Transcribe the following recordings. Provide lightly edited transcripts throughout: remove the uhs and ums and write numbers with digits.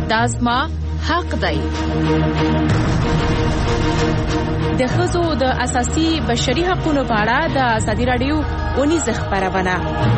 دا زما حق دی. د ښځو د اساسي بشري حقوقو په اړه د ازادي راډیو اونیز خبرونه.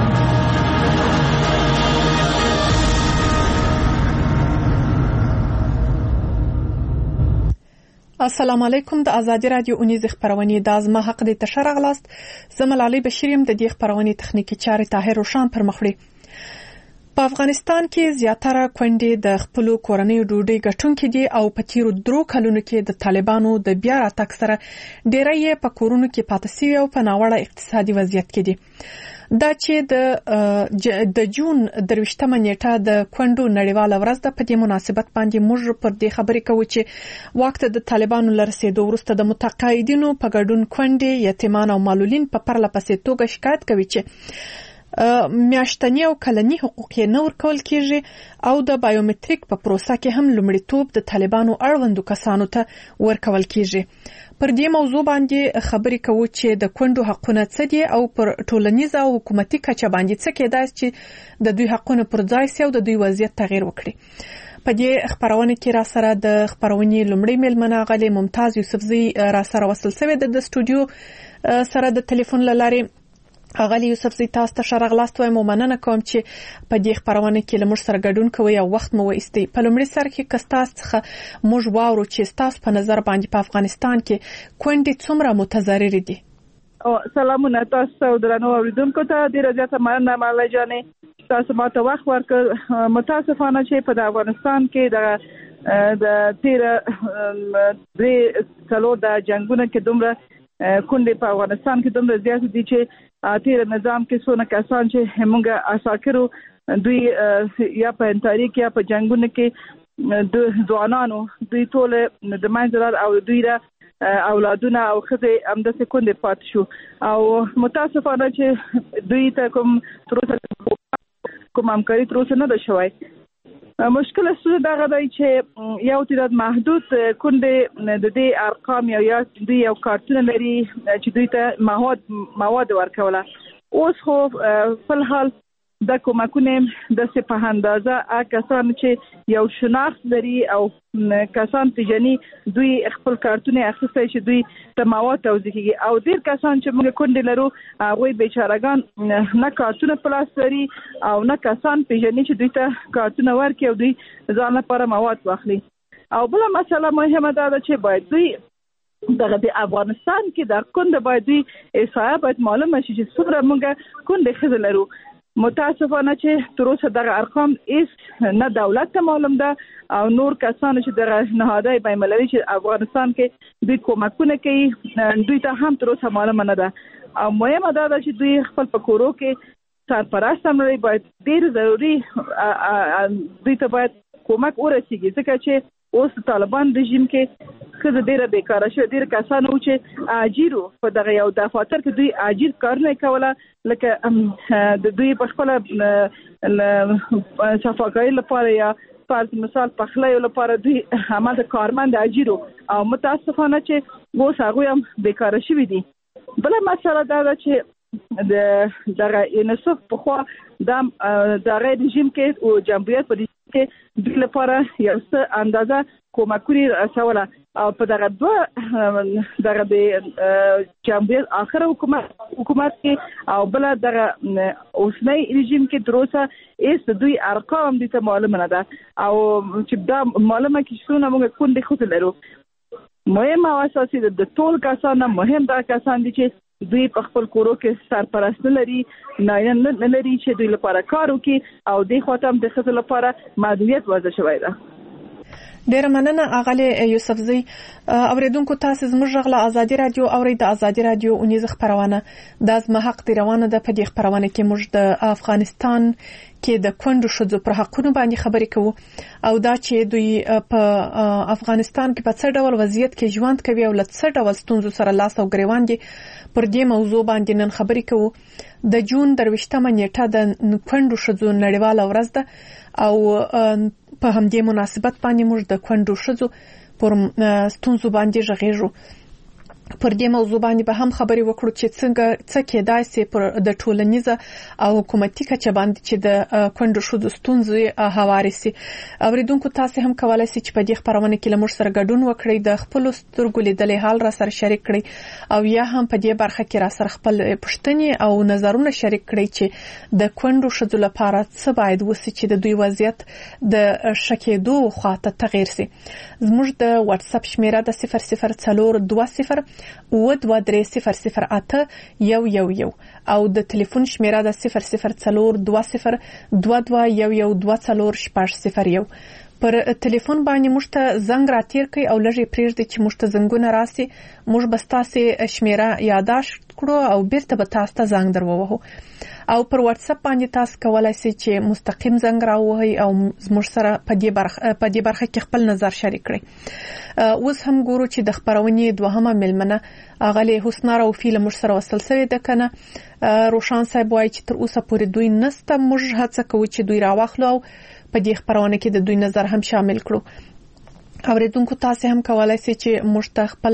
السلام علیکم. د ازادي راډیو اونیز خبرونه د ازما حق د تشر غلاست. زمل علي بشریم د دې خبرونه تخنیکی چارې طاهر روشان پر مخ وړي. په افغانستان کې زیاتره کونډې د خپل کورنۍ ډوډۍ ګټونکې دي او په تیرو 3 کلونو کې د طالبانو د بیا راتګ سره ډېری یې په کورونو کې پاتې شوي او په ناوړه اقتصادي وضعیت کې دي. دا چې د جون 23 نیټه د کونډو نړیواله ورځ ده، په دې مناسبت باندې موږ پر دې خبرې کوو چې وخت د طالبانو لرسېدو وروسته د متقاعدینو په ګډون کونډې، یتیمان او معلولین په پرله پسې توګه شکایت کوي چې میاشتنی او کلنی حقوق یې نه ورکول کیږي او د بایومټریک په پروسه کې هم لومړیتوب د طالبانو اړوندو کسانو ته ورکول کیږي. پر دې موضوع باندې خبرې کوو چې د کونډو حقونه څه دي او پر ټولنیزه او حکومتي کچه باندې څه کېدای چې د دوی حقونه پر ځای سي او د دوی وضعیت تغیر وکړي. په دې خبرونه کې را سره د خبرونې لومړی مېلمنه غلې ممتاز یوسفزی را سره وصل شوی د استودیو سره د ټلیفون لارې. غلی یوسفزی تاسو ته شرغلاست وایم. مننه کوم چې په دې خبرونه کې لمر سره ګډون کوي او وخت مو وایستي. په لومړي سر کې کستاس څخه موږ واورو چې تاسو په نظر باندې په افغانستان کې کونډې څومره متضرر دي. سلامونه تاسو درنو اوریدونکو ته. ډیره زیاته مننه ماله جانې تاسو ماته وخت ورکړ. متاسفانه چې په افغانستان کې د تیر د جنگونو کې دومره کونډې په افغانستان کې دومره زیات دي چې تیر نظام کې څونه کسان چې موږ عساکرو دوی یا په تاریخ یا په جنگونو کې د ځوانانو دوی ټول د منځلار او دوی را اولادونه او خزه همداسې کونډې پات شو او متاسفانه چې دوی ته کوم همکاري تر اوسه نه ده شوی. مشکل څه دغه دی چې یو تعداد محدود کونډې د دې ارقام یا دوی یو کارتونه لري چې دوی ته مواد ورکوله. اوس خو په حال د کومکونه د په اندازه کسان چې یو شناخت لري او کسان پیژني دوی خپل کارتونه اخیستي چې دوی ته مواد توزیع کوي او ډیر کسان چې موږ کونډې لرو هغه بیچارهګان نه کارتونه پلاس لري او نه کسان پیژني چې دوی ته کارتونه ورکړي او دوی ځان لپاره مواد واخلي. او بل مسله مهمه ده چې باید دوی دغه د افغانستان کې د کونډې باید دوی احصایه باید معلومه شي چې څومره موږ کونډې ښځې لرو. متاسفانه چې تر اوسه دغه ارقام هیڅ نه دولت ته معلوم ده او نور کسان چې دغه نهادهای بین‌المللي چې افغانستان کې دوی کومکونه کوي دوی ته هم تر اوسه معلومه نه ده. او مهمه ده چې دوی خپل په کورو کې سرپرست هم لري. باید ډیر ضروري دوی ته باید کومک ورسیږي ځکه چې اوس طالبان رژیم کې خزه ډیره بیکاره شو. ډیر کسان و چې اجیرو په دغه یو دفاتر کې دوی اجیر کارونه کوله لکه د دوی په خپل صفاګۍ لپاره یا فرض مثال پخلی لپاره دوی هماغه کارمند اجیرو او متاسفانه چې اوس هغه هم بیکاره شوی دي. بل مسله دا ده چې دغه انصاف په خوا د رژیم کې او جمهوریت په دې کې د لپاره یو څه اندازه کومکوري رسوله او په دغه دغه د جمهوریت اخر حکومت کې او بل دغه اوسنۍ رژیم کې دروسه ایست دوی ارقام دي ته معلومه نه ده او چې دا معلومه کې څونه موږ کونډې خو لرو. مهم او اساسي د ټول کسانو مهم دا کسان دي چې دوی په خپل کورو کې سرپرست لري نه لري چې دوی لپاره کار وکړي او د خاطر د خپل لپاره محدودیت وضع شوی ده. ډیر مننه اغلی یوسفزی. اوریدونکو تاسو زموږ غلا ازادي رادیو اورید. ازادي رادیو اونیز خبرونه د ازما حق دی روانه ده. په دې خبرونه کې موږ د افغانستان کې د کونډو ښځو پر حقونو باندې خبرې کوو او دا چې دوی په افغانستان کې په څه ډول وضعیت کې ژوند کوي او له څه ډول ستونزو سره لاس او ګریوان دي. پر دې موضوع باندې نن خبرې کوو. د جون 23 نیټه د کونډو ښځو نړیواله ورځ ده او په همدې مناسبت باندې موږ د کونډو ښځو پر ستونزو باندې غږیږو. پر دې موضوع باندې به هم خبرې وکړو چې څه کېدای شي پر د ټولنیزه او حکومتي کچه باندې چې د کونډو ښځو ستونزې هوارې شي. اوریدونکو تاسو هم کولای شئ چې په دې خبرونه کې له موږ سره ګډون وکړئ، د خپل سترګو لیدلې حال را سره شریک کړئ او یا هم په دې برخه کې را سره خپل پوښتنې او نظرونه شریک کړئ چې د کونډو ښځو لپاره څه باید وشي چې د دوی وضعیت د شکېدو خواته تغیر شي. زموږ د واتس اپ شمیره د 0042 223008111 او د ټلیفون شمیره د 0042221124 پر ټلیفون باندې موږ ته زنګ راتیر کړئ او لږه پریږدئ چې موږ ته زنګونه راسي. موږ به تاسو شمیره یاداشت کړو او بیرته به تاسو ته زنګ درووهو. او پر واتس اپ باندې تاسو کولای شئ چې مستقیم زنګ راوهئ او زموږ سره په دې برخه کې خپل نظر شریک کړئ. اوس هم ګورو چې د خبرونې دوهمه ملمنه اغلی حسنا روفی له موږ سره وصل شوی ده کنه. روشان صاحب وایي چې تر اوسه پورې دوی نسته، موږ هڅه کوو چې دوی راوخلو او په دې خبرونه کې د دوی نظر هم شامل کړو. اوریدونکو تاسو هم کولای شئ چې موږ ته خپل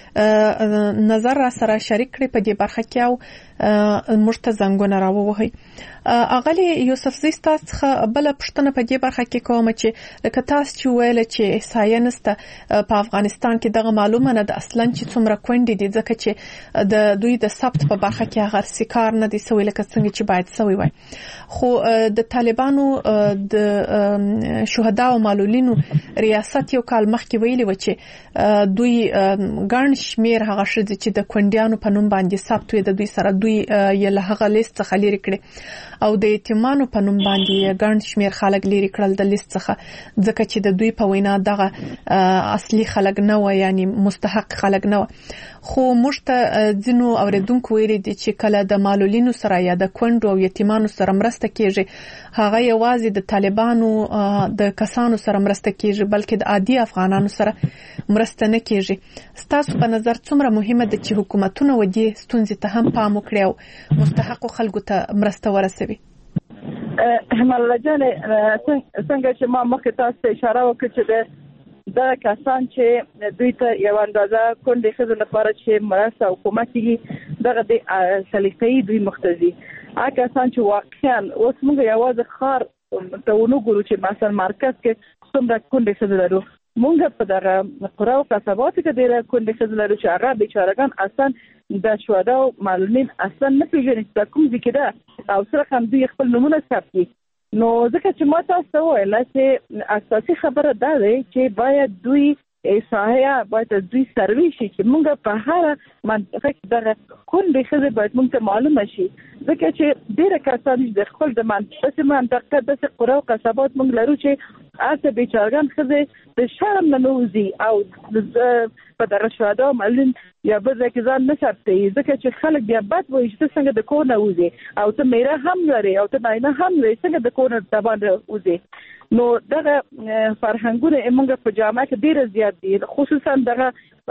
نظر را سره شریک کړئ په دې برخه کې او موږ ته زنګونه راووهئ. اغلی یوسف زی تاسو بل پښتنه په دې برخه کې کوم چې لکه تاسو چې ویل چې احصایه نسته په افغانستان کې دغه معلومه نه ده اصلا چې څومره کونډې دي، ځکه چې د دوی د ثبت په برخه کې هغه سکار نه دي سوي لکه څنګه چې باید سوي وای. خو د طالبانو د شهدا او معلولینو ریاست یو کال مخکې ویلي و چې دوی ګڼ شمیر هغه ښځې چې د کونډیانو په نوم باندې ثبت وي د دوی سره دوی یې له هغه لیست څخه لري کړي او د یتیمانو په نوم باندې ګڼ شمیر خلک لري کړل د لیست څخه، ځکه چې د دوی په وینا دغه اصلي خلک نه و، یعنی مستحق خلک نه و. خو موږ ته ځینو اوریدونکو ویلي دي چې کله د معلولینو سره یا د کونډو او یتیمانو سره مرسته کیږي هغه یوازې د طالبانو د کسانو سره مرسته کیږي بلکې د عادي افغانانو سره مرسته نه کیږي. ستاسو په نظر څومره مهمه ده چې حکومتونه و دې ستونزې ته هم پام وکړي او مستحقو خلکو ته مرسته ورسوي؟ هماله جان څنګه چې ما مخکې تاسو ته اشاره وکړه چې دا کسان چې دوی ته یو اندازه کونډې ښځو لپاره چې مرسته حکومت کوي دغه د سلیقې دوی مختزي هغه کسان چې واقعا اوس موږ یوازې خار ته ونګورو چې مثلا مرکز کې څومره کونډې ښځې لرو، موږ په دغه قرا او قصباتو کې ډېر کونډې ښځې لرو چې هغه بیچارهګان اصلا د شهدا او معلولین اصلا نه پیژني چې کوم ځای کې ده او سره هم دوی خپل نمونه ثبت. نو ځکه چې ما تاسو ته ویل چې اساسي خبره دا ده چې باید دوی احصایه باید دوی سروي شي چې موږ په هر منطقه کې دغه کونډې ښځې باید موږ ته معلومه شي، ځکه چې ډېر کسان د خپل د منطقه د قرا او قصبات موږ لرو چې اته بیچارهګان ښځې د شرم نه نوځي او په دغه شهدا معلولین یا به ځکه ځان نه ثبتي، ځکه چې خلک بیا بد وایي چې څنګه د کور نه وځي او ته میره هم لري او ته نه هم لري څنګه د کور نه باندې وځي. نو دغه فرهنګونه موږ په جامعه کې ډیر زیات دي، خصوصا دغه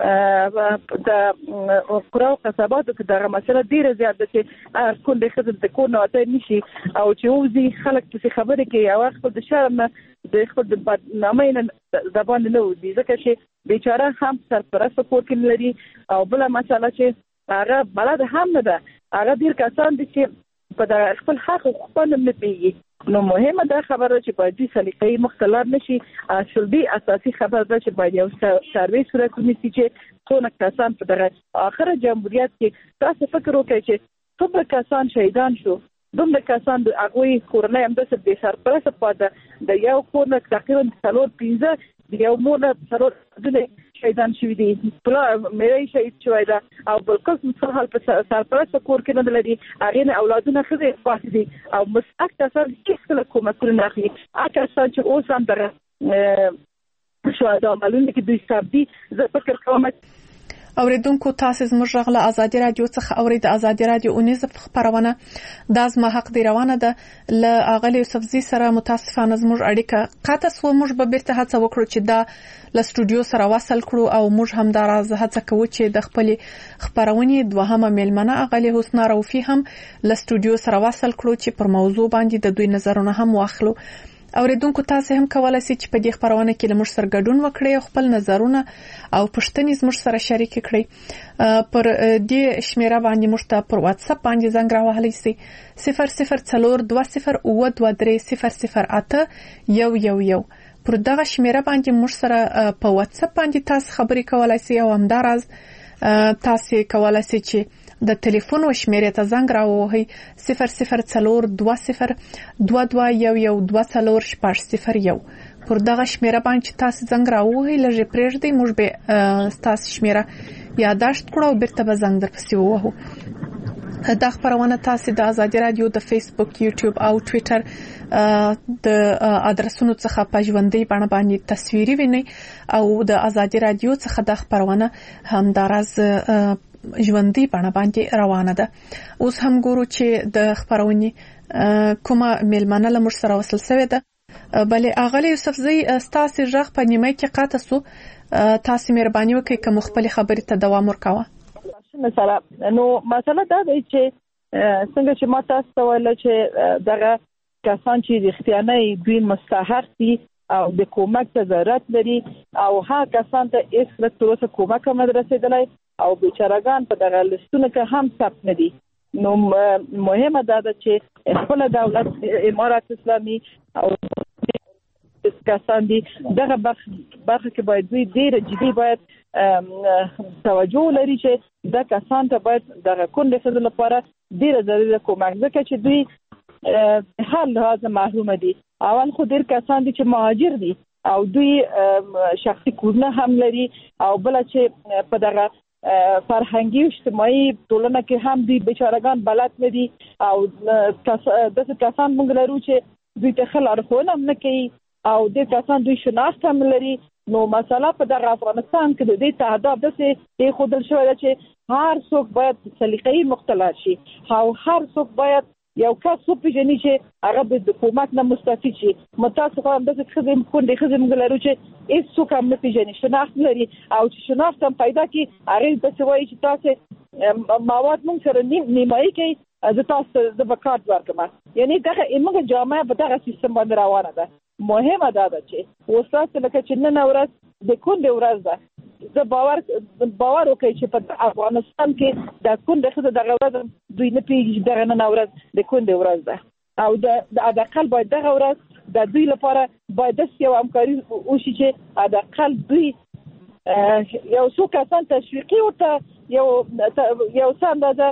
د قرا او قصباتو کې دغه مسله ډیر زیات ده چې کونډې ښځې د کور نه وته نشي او چې وځي خلک څه خبرې کوي او خپل د شرم د خپل د بدنامۍ نه زبان نه وځي، ځکه چې بیچاره هم سرپرست کور کې لري او بل مسله چې هغه بلد هم نه ده، هغه ډیر کسان دي چې په خپل حق خپل نه پیږي. نو مهمه ده خبره چې باید دې سلیقې مختلف نشي، اصلي اساسي خبره ده چې باید یو سروي صورت ونیسي چې څونه کسان په دغه اخر جمهوریت کې تاسو فکر وکړئ چې څومره کسان شهیدان شو، دومره کسان د هغوی کورنۍ هم داسې بې سرپرسته پاتې د یو کور نه تقریبا 4-5 د یو مور نه 4 شهیدان شوي دي، مېړه شهید شوی ده او بل قسم حال په سرپرسته کور کې نه لري، هغې نه اولادونه ښځې پاتې دي او مستحق کسان هېڅکله کومکونه نه اخلي. هغه کسان چې اوس هم دغه شهدا معلولین کې دوی ثبت دي، زه فکر کوم اوریدونکو تاسو زموږ غږ له ازادي رادیو څخه اورید. ازادي رادیو اونیز خبرونه د ازما حق دی روانه ده ل اغلی یوسفزي سره متاسفانه زموږ اړیکه قطع سو. موږ به بیرته هڅه وکړو چې دا ل استودیو سره وصل کړو او موږ هم دا راز هڅه کوو چې د خپل خبرونه دوهمه ملمنه اغلی حسنا روفي هم ل استودیو سره وصل کړو چې پر موضوع باندې د دوی نظرونه هم واخلو. اوریدونکو تاسو هم کولای شئ چې په دې خبرونه کې له موږ سره ګډون وکړئ او خپل نظرونه او پوښتنې زموږ سره شریک کړئ. پر دې شمیره باندې موږ ته پر واتس اپ باندې زنګ راوهلی شئ 004202300811. پر دغه شمیره باندې موږ سره په واتس اپ باندې تاسو خبرې کولای شئ او همداراز تاسو کولای شئ چې د ټلیفون شمیرې ته زنګ راووهئ 004222112401. پر دغه شمیره باندې تاسو زنګ راووهئ لږه پرېږدئ موږ به تاسو شمیره یادداشت کړو او بیرته به زنګ درپسې ووهو. دا خبرونه تاسو د آزادي رادیو د فیسبوک، یوټیوب او ټویټر د ادرسونو څخه په ژوندۍ بڼه باندې تصویري وینئ او د آزادي رادیو څخه د خبرونه همداراز ژوندۍ بڼه باندې روانه ده. اوس هم ګورو چې د خبرونې کومه میلمنه له موږ سره وصل شوې ده. بلې اغلی یوسفزۍ ستاسو ژغ په نیمه کې قطع شو. تاسو مهرباني وکړئ که خپل خبرې ته دوام ورکوه. مثلا مسله دا دی چې څنګه چې ما تاسو ته ویل چې دغه کسان چې رښتیانه دوی مستحق دي او د کومک ته ضرورت لري او هغه کسان ته هیڅ تروسه کومک هم نه رسیدلی او بیچارهګان په دغه لستونه کې هم ثبت نه دي. نو مهمه دا ده چې خپل دولت امارات اسلامي او کسان دي دغه برخه کې باید دوی ډېر جدي باید توجه لري چې دا کسان ته باید دغه کونډې ښځو لپاره ډېره ضروري کومک، ځکه چې دوی هر لحاظ محروم دي. اول خو ډېر کسان دي چې مهاجر دي او دوی شخصي کورونه هم لري او بل چې په دغه فرهنګي او اجتماعي ټولنه کې هم دوی بیچارهګان بلد نه دي او داسې کسان موږ لرو چې دوی ته ښه لارښوونه هم نه کوي او ډېر کسان دوی شناخت هم لري. نو مسله په دغه افغانستان کې د دې تهداب داسې ایښودل شوی ده چې هر څوک باید سلیقه‌ای مختلط شي او هر څوک باید یو کس وپېژني چې هغه د حکومت نه مستفید شي. متاسفه هم داسې کونډې ښځې موږ لرو چې هېڅ څوک هم نه پېژني، شناخت لري او چې شناخت هم پیدا کړي هغې داسې وایي چې تاسې مواد موږ سره نیمایي کوي زه تاسو ته زه به کارت ورکړم. یعنې دغه موږ جامعه په دغه سیستم باندې روانه ده. مهمه دا ده چې اوسه لکه چې نن ورځ د کونډې ورځ ده، زه باور وکړئ چې په افغانستان کې د کونډې ښځو دغه ورځ دوی نه پوهېږي چې دغه نن ورځ د کونډې ورځ ده او د حداقل باید دغه ورځ د دوی لپاره باید داسې یو همکاري وشي چې حداقل دوی یو څو کسان تشویقي ورته یو څه اندازه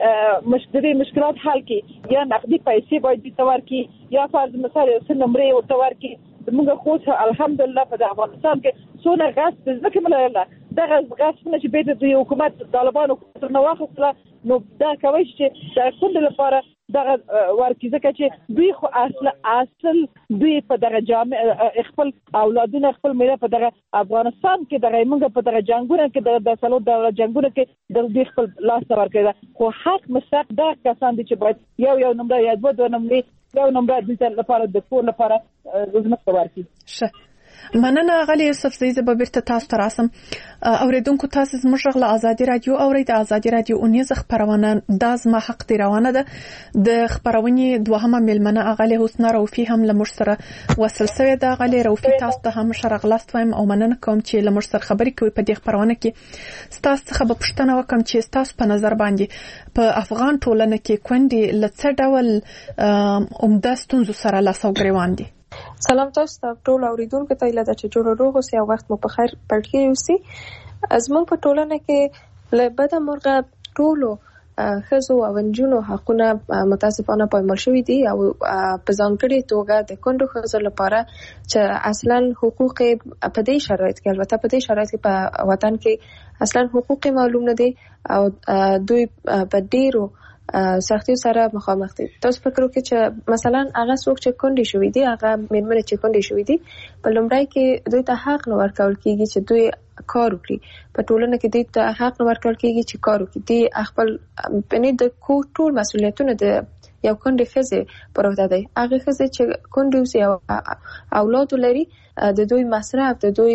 مشکلات حل کی یا نقدي پیسې باید دې ورکړي یا فرض مثال یو څه نمرې ورته ورکړي. موږ خو الحمدلله په افغانستان کې څونه غصب ځکه مله دغه غصبونه چې به د حکومت طالبانو نه واخیستله نو دا کوي چې د کونډې لپاره دغه ورکړي ځکه چې دوی خو اصل دوی په دغه جامع خپل اولادونه خپل ملت په دغه افغانستان کې دغه موږ په دغه جنگونه کې د سلو د جنگونه کې د دوی خپل لاس ورکړي خو حق مستحق دا کسان دي چې باید یو نمبر یا دوه نمبر یو نمبر د لپاره د کور لپاره زموږ ورکړي. مننه غلی یوسفزۍ. زه به بیرته تاسو ته راسم. اوریدونکو تاسو زموږ غږ له آزادي رادیو اورئ. د آزادي رادیو اونیز خبرونه دا زما حق دی روانه ده. د خبرونې دوهمه میلمنه غلی حسنا روفي هم له موږ سره وصل شوې ده. غلی روفي تاسو ته هم ښه راغلاست وایم او مننه کوم چې له موږ سره خبرې کوي. په دې خبرونه کې ستاسو څخه به پوښتنه وکړم چې ستاسو په نظر باندې په افغان ټولنه کې کونډې له څه ډول عمده ستونزو سره لاس او ګریوان دي؟ سلام تاسو ته ټول اوریدونکو ته هیله ده چې جوړ روغ اوسئ او وخت مو په خیر پټ اوسئ. زموږ په ټولنه کې له بده مرغه ټولو ښځو او نجونو حقونه متاسفانه پایمال شوي دي او په ځانګړې توګه د کونډو ښځو لپاره چې اصلا حقوق په دې شرایط کې البته په دې شرایط کې په وطن کې اصلا حقوق معلوم نه دي او دوی په ډیرو سختیو سره مخامخ دي. تاسو فکر وکړئ چې مثلا هغه څوک چې کونډې شوي دي هغه میرمنې چې کونډې شوي دي په لومړی کې دوی ته حق نه ورکول کېږي چې دوی کار وکړي. په ټولنه کې دوی ته حق نه ورکول کېږي چې کار وکړي. دوی خپل د کور ټول مسؤلیتونه د یو کونډې ښځې پر عهده دی. هغه ښځې چې کونډې اوسي او اولاد لري د دوی مصرف د دوی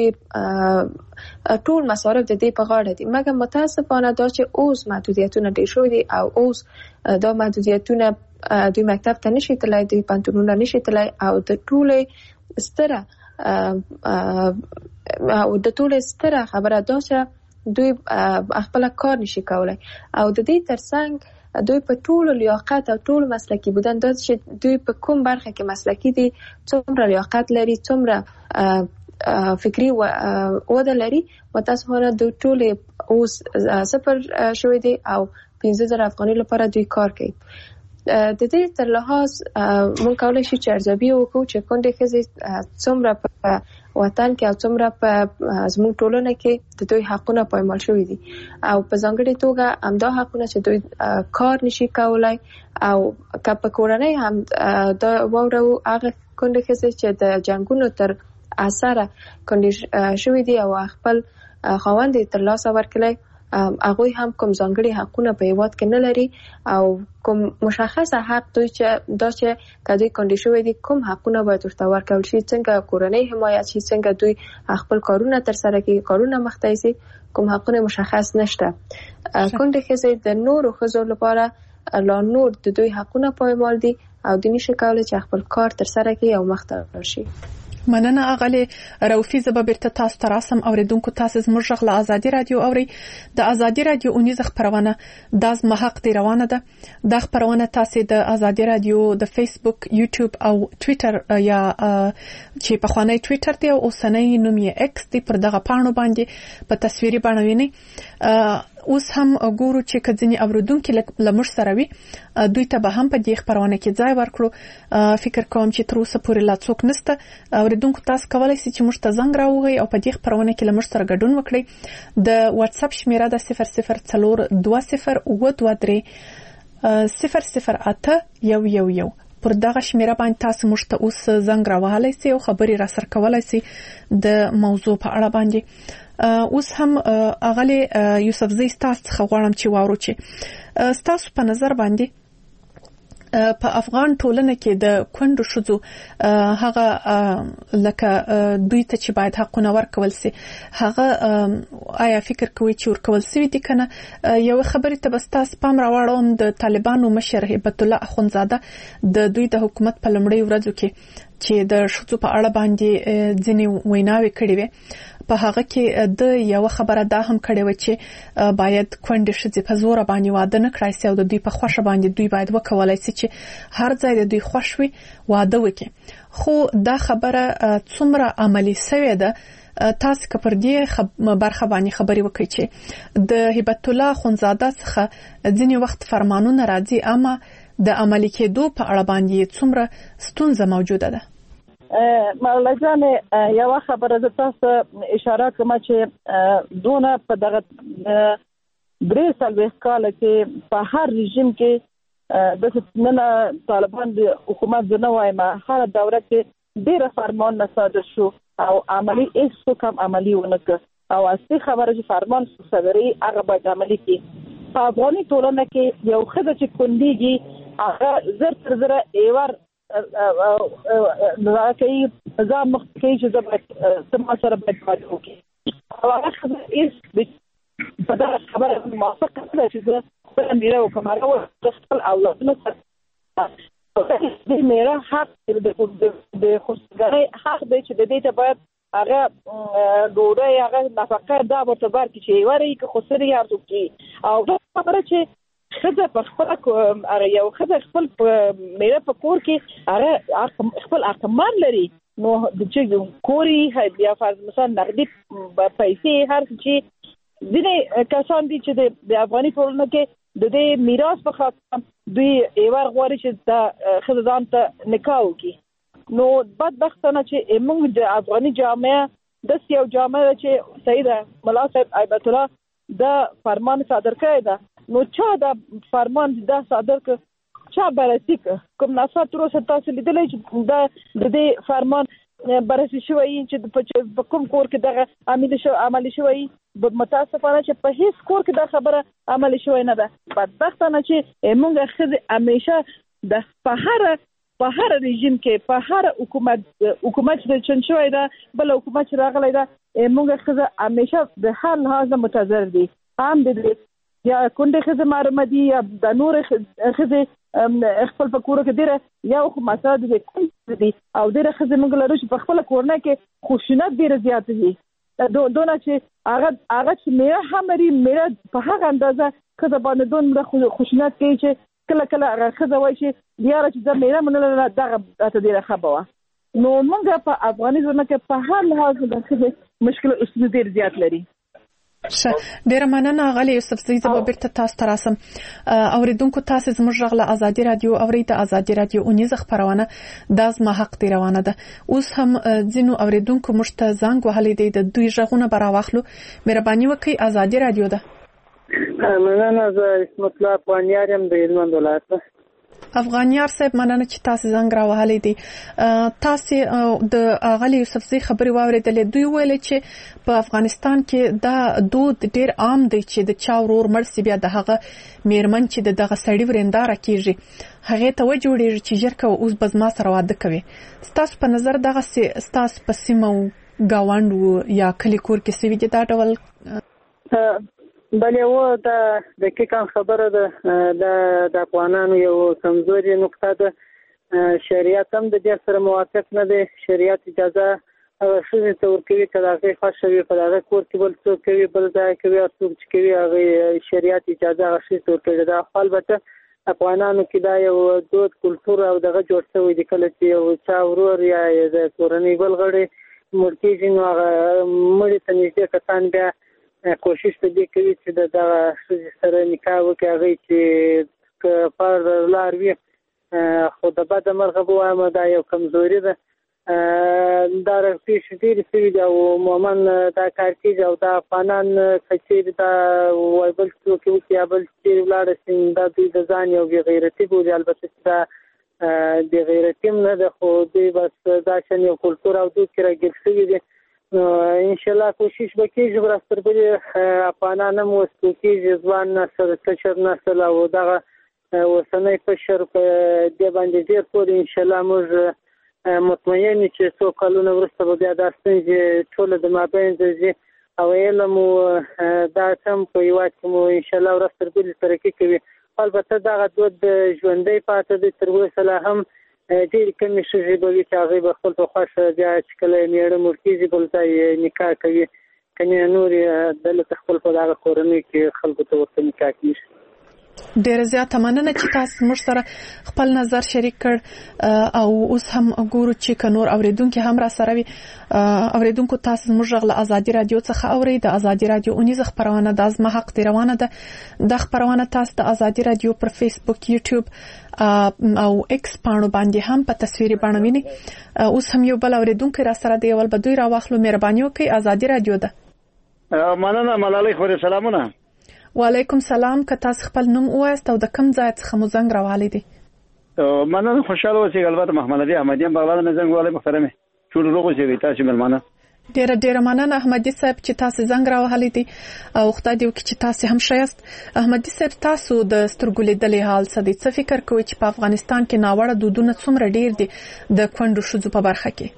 ټول مصارف د دې په غاړه دي. مګر متاسفانه دا چې اوس محدودیتونه ډېر شوي دي او اوس دا محدودیتونه دوی مکتب ته نشي تلای، دوی پانتونونه نشي تلای او د ټوله ستره خبره دا چې دوی خپل کار نشي کولای او د دې ترڅنګ دوی په ټولو لیاقت او ټول مسلکی بودن دا چې دوی په کوم برخه کې مسلکی دي، څومره لیاقت لري، څومره فکری وده لري، متاسفانه دوی ټول اوس صفر شوی دي او 15,000 افغانۍ لپاره دوی کار کوي. د دې تر لحاظ مونږ کولای شو چې ارزیابي وکړو چې کونډې ښځې څومره په وطن کې او څومره په زموږ ټولنه کې د دوی حقونه پایمال شوي دي او په ځانګړې توګه همدا حقونه چې دوی کار نشي کولای او که په کورنۍ هم دا واورو هغه کونډې ښځې چې د جنګونو تر اثر کونډې شوي دي او خپل خاوند یې ترلاسه ورکړی، هغه هم کوم ځانګړي حقونه په هیواد کې نه لري او کوم مشخصه حق دوی چې دا چې کدی کونډې شوی دي کوم حقونه باید ورته ورکړل شي، څنګه کورنۍ حمایت شي، څنګه دوی خپل کارونه تر سره کوي، کارونه مخته شي، کوم حقونه مشخص نشته. کونډې ښځې د نورو ښځو لپاره لا نور د دوی حقونه پایمال دي او دوی نشي کولای چې خپل کار تر سره کوي او مخته ورشي. مننه اغلی روفي زبا بیرته تاسو ته راسم اوریدونکو تاسو زموږ غږ له ازادي رادیو اوري. د ازادي رادیو اونیزه خبرونه د حق دی روانه ده. د خبرونه تاسو د ازادي رادیو د فیسبوک، یوټیوب او ټوئیټر یا چې په خوانی ټوئیټر دی او اوسنۍ نوم یې ایکس دی پر دغه پاڼو باندې په تصویري بڼه ویني. اوس هم ګورو چې کځنی اوریدونکو لمر سره وي دوی ته به هم په دې خبرونه کې ځای ورکړو. فکر کوم چې تر اوسه پورې لا څوک نشته. اوریدونکو تاسو کولای شئ چې موږ ته زنګ راوغئ او په دې خبرونه کې لمر سره ګډون وکړئ. د واتس اپ شمیره د 00420203008111 پر دغه شمیره باندې تاسو موږ ته اوس زنګ راوهلای شئ او خبري را سره کولای شئ د موضوع په اړه باندې. اوس هم اغلی یوسف زی تاسو غواړم چې واورو چې تاسو په نظر باندې په افغان ټولنه کې د کونډو ښځو هغه لکه دوی ته چې باید حقونه ورکول سي هغه آیا فکر کوي چې ورکول سي دي کنه؟ یو خبرې ته بس تاسو پام راوړم د طالبانو مشر هیبت الله اخونزاده د دوی د حکومت په لمړی ورځو کې چې د ښځو په اړه باندې ځینې ویناوي کړې وي په هغه کې د یو خبره دا هم کړې و چې باید کونډې ښځې په زور باندې واده نه کړای سي او د دوی په خوښه باندې دوی باید وکولای سي چې هر ځای د دوی خوښ وي واده وکړي. خو دا خبره څومره عملی شوې ده؟ تاسو که پر دې برخه باندې خبري وکړئ چې د هیبت الله اخونزاده څخه ځینې وخت فرمانونه راځي اما د عملي کېدو په اړه باندې څومره ستونزه موجوده ده؟ مولا جان یو خبره د تاسو اشاره کوم چې دونه په دغه 3 کال کې په هر رژیم کې د نن طالبان د حکومت د نوای ما هر دوره کې ډېر فرمان صادر شو او عملی هیڅ کم عملی ونکړ او اصلي خبره چې فرمان صادري هغه باید عملی کې په افغاني ټولنه کې یو خدای چې کنديږي هغه زر تر زر ایوار راکې ځم مخکې چې زبر سم سره باید وکړي او هغه هیڅ په دا خبره موافقه ده چې زه میرا وکم هغه خپل اولادونه سره د میرا حق د خوشګړۍ حق دی چې د دې ته باید هغه ډوډۍ هغه نفقه دا به بار کې چې وری کې خسري هر څه او دا خبره چې خزه په خپل هغه یو خزه خپل میرا په کور کې هغه خپل اقمان لري نو د چې کوري بیا فرض مثلا نقدي پیسې هر څه ځینې کسان دي چې د افغاني ټولنه کې د دې میراث په خاطر دوی ایوار غواړي چې د خزان ته نکاح وکړي. نو بدبختانه چې موږ د افغاني جامعه د یو جامعه چې سیده ملا صاحب هیبت الله د فرمان صادر کړی ده نو چا د فرمان د صادر ک چا بررسي کوم ناسا تر اوسه تاسو لیدلې چې د دې فرمان بررسي شوی چې په کوم کور کې دغه عملي شوی متاسفانه چې په هیڅ کور کې دا خبره عملي شوی نه ده. بدبختانه چې موږ خزه همیشه د په هر رژیم کې په هر حکومت چې شوی ده بل حکومت راغلی ده موږ خزه همیشه د هر لحاظ متضرر دي هم د یا کونډه خزه مرمدي یا د نور خزه خپل په کور کې ډېر یو خو مساله دي او ډېر خزه موږ لرو چې په خپل کورنۍ کې خشونت ډېر زیات دي دونه چې هغه چې میرا همري میرا په هغه اندازه خزه باندې دونه خشونت کوي چې کله هغه خزه وایي چې بیا چې د میرا منل دغه ډېر خبره نو موږ په افغانستان کې په هر لحاظ د مشکل اصول ډېر زیات لري. ډیره مننه غالي یوسف زی زه به بیرته تاسو ته راسم. اوریدونکو تاسو زموږ غږ له ازادي رادیو اورید ازادي رادیو اونیزه خبرونه د زما حق دی روانه ده. اوس هم ځینو اوریدونکو مشت زنګ وهلې دی د دوی غږونه براواخلو. مهرباني وکړئ ازادي رادیو ده. مننه زه اسمت الله افغانیار يم د هلمند ولایت. افغانیار صاحب مننه چې تاسو زنګ راوهلې دي. تاسو د غالي یوسف زی خبري واوریدلې دوی ویل چې په افغانستان کې دا دود ډېر عام دی چې د چا ورور مرسي بیا د هغه میرمن چې دغه سړی ورنداره کیږي هغه ته وجوړي چې جرکه اوس بزما سره واده کوي. تاسو په نظر دغه تاسو په سیمو گاوند یا کلی کور کې سوي دي دا ډول بلې و دا دقیقاً خبره ده د افغانانو یو کمزوري نقطه ده شریعت هم د دې سره موافق نه دی. شریعت اجازه ښځې ته ورکوي که د هغې خوښه وي په هغه کور کې بل څوک کوي بل ځای کوي او څوک چې کوي هغې شریعت اجازه هغه ښځې ته ورکوي. دا خو البته افغانانو کې دا یو دود کلتور او دغه جوړ شوی دی کله چې یو چا ورور یا د کورنۍ بل غړی مړ کېږي نو هغه مړي ته نږدې کسان بیا کوشش ته دې کوي چې د دغه ښځې سره نکاح وکړي هغې چې پر لار وي خو د بده مرغه به وایم دا یو کمزوري ده. دا پیښې ډېرې شوي دي او عموما دا کار کېږي او دا افغانان که چېرې دا وایي بل څوک وکړي یا بل چېرې ولاړه شي دا دوی د ځان یو بې غیرتي بولي. البته چې دا بې غیرتي هم نه ده خو دوی بس دا شان یو کلتور او دود کې راګیر شوي دي. انشاءالله کوشش وکړي برابر افغانان هم وسلو کېږي ځوان نسل کشر نسل او دغه اوسنی کشر په دې باندې ډېر پورې انشاءالله موږ مطمئن چې څو کلونه وروسته به بیا دا ستونزې ټوله د مابین ته ځي او علم دا هم په هېواد کې مو انشاءالله ورځ تر بلې ترقي کوي. البته دغه دود ژوندی پاتې دی تر اوسه لا هم ډېرې کمې ښځې به وي چې هغوی به خپل په خوښه بیا چې کله یې میړه مړ کېږي بل ځای نکاح کوي کنې نورې دلته خپل په دغه کورنۍ کې خلکو ته ورته نکاح کېږي. ډېر زیاته مننه چې تاسو موږ سره خپل نظر شریک کړ او اوس هم ګورو چې که نور اوریدونکي هم را سره وي. اوریدونکو تاسو موږ غږ له ازادي رادیو څخه اورئ. د ازادي رادیو اونیزه خبرونه د زما حق دی روانه ده. د خبرونه تاسو د ازادي رادیو پر فیسبوک یوټیوب او ایکس پاڼو باندې هم په تصویري بڼه ویني. اوس هم یو بل اوریدونکي را سره دی ول بدوی را واخلو. مهرباني وکړئ ازادي رادیو ده. مننه ملالۍ خوري سلامونه. وعلیکم سلام. که تاسو خپل نوم ووایاست او د کوم ځای څخه مو زنګ راوهلی دی؟ مننه خوشحاله اوسئ. البته محمد علي احمدي یم بغلان مې زنګ وهلی محترمې ټول روغ اوسئ تاسو مېلمانه. ډېره مننه احمدي صاحب چې تاسو زنګ راوهلی دی او خدای دې وکړي چې تاسو هم ښه یاست. احمدي صاحب تاسو د سترګو لیدلې حال څه دی؟ څه فکر کوئ چې په افغانستان کې ناوړه دودونه څومره ډېر دي د کونډو ښځو په برخه کې؟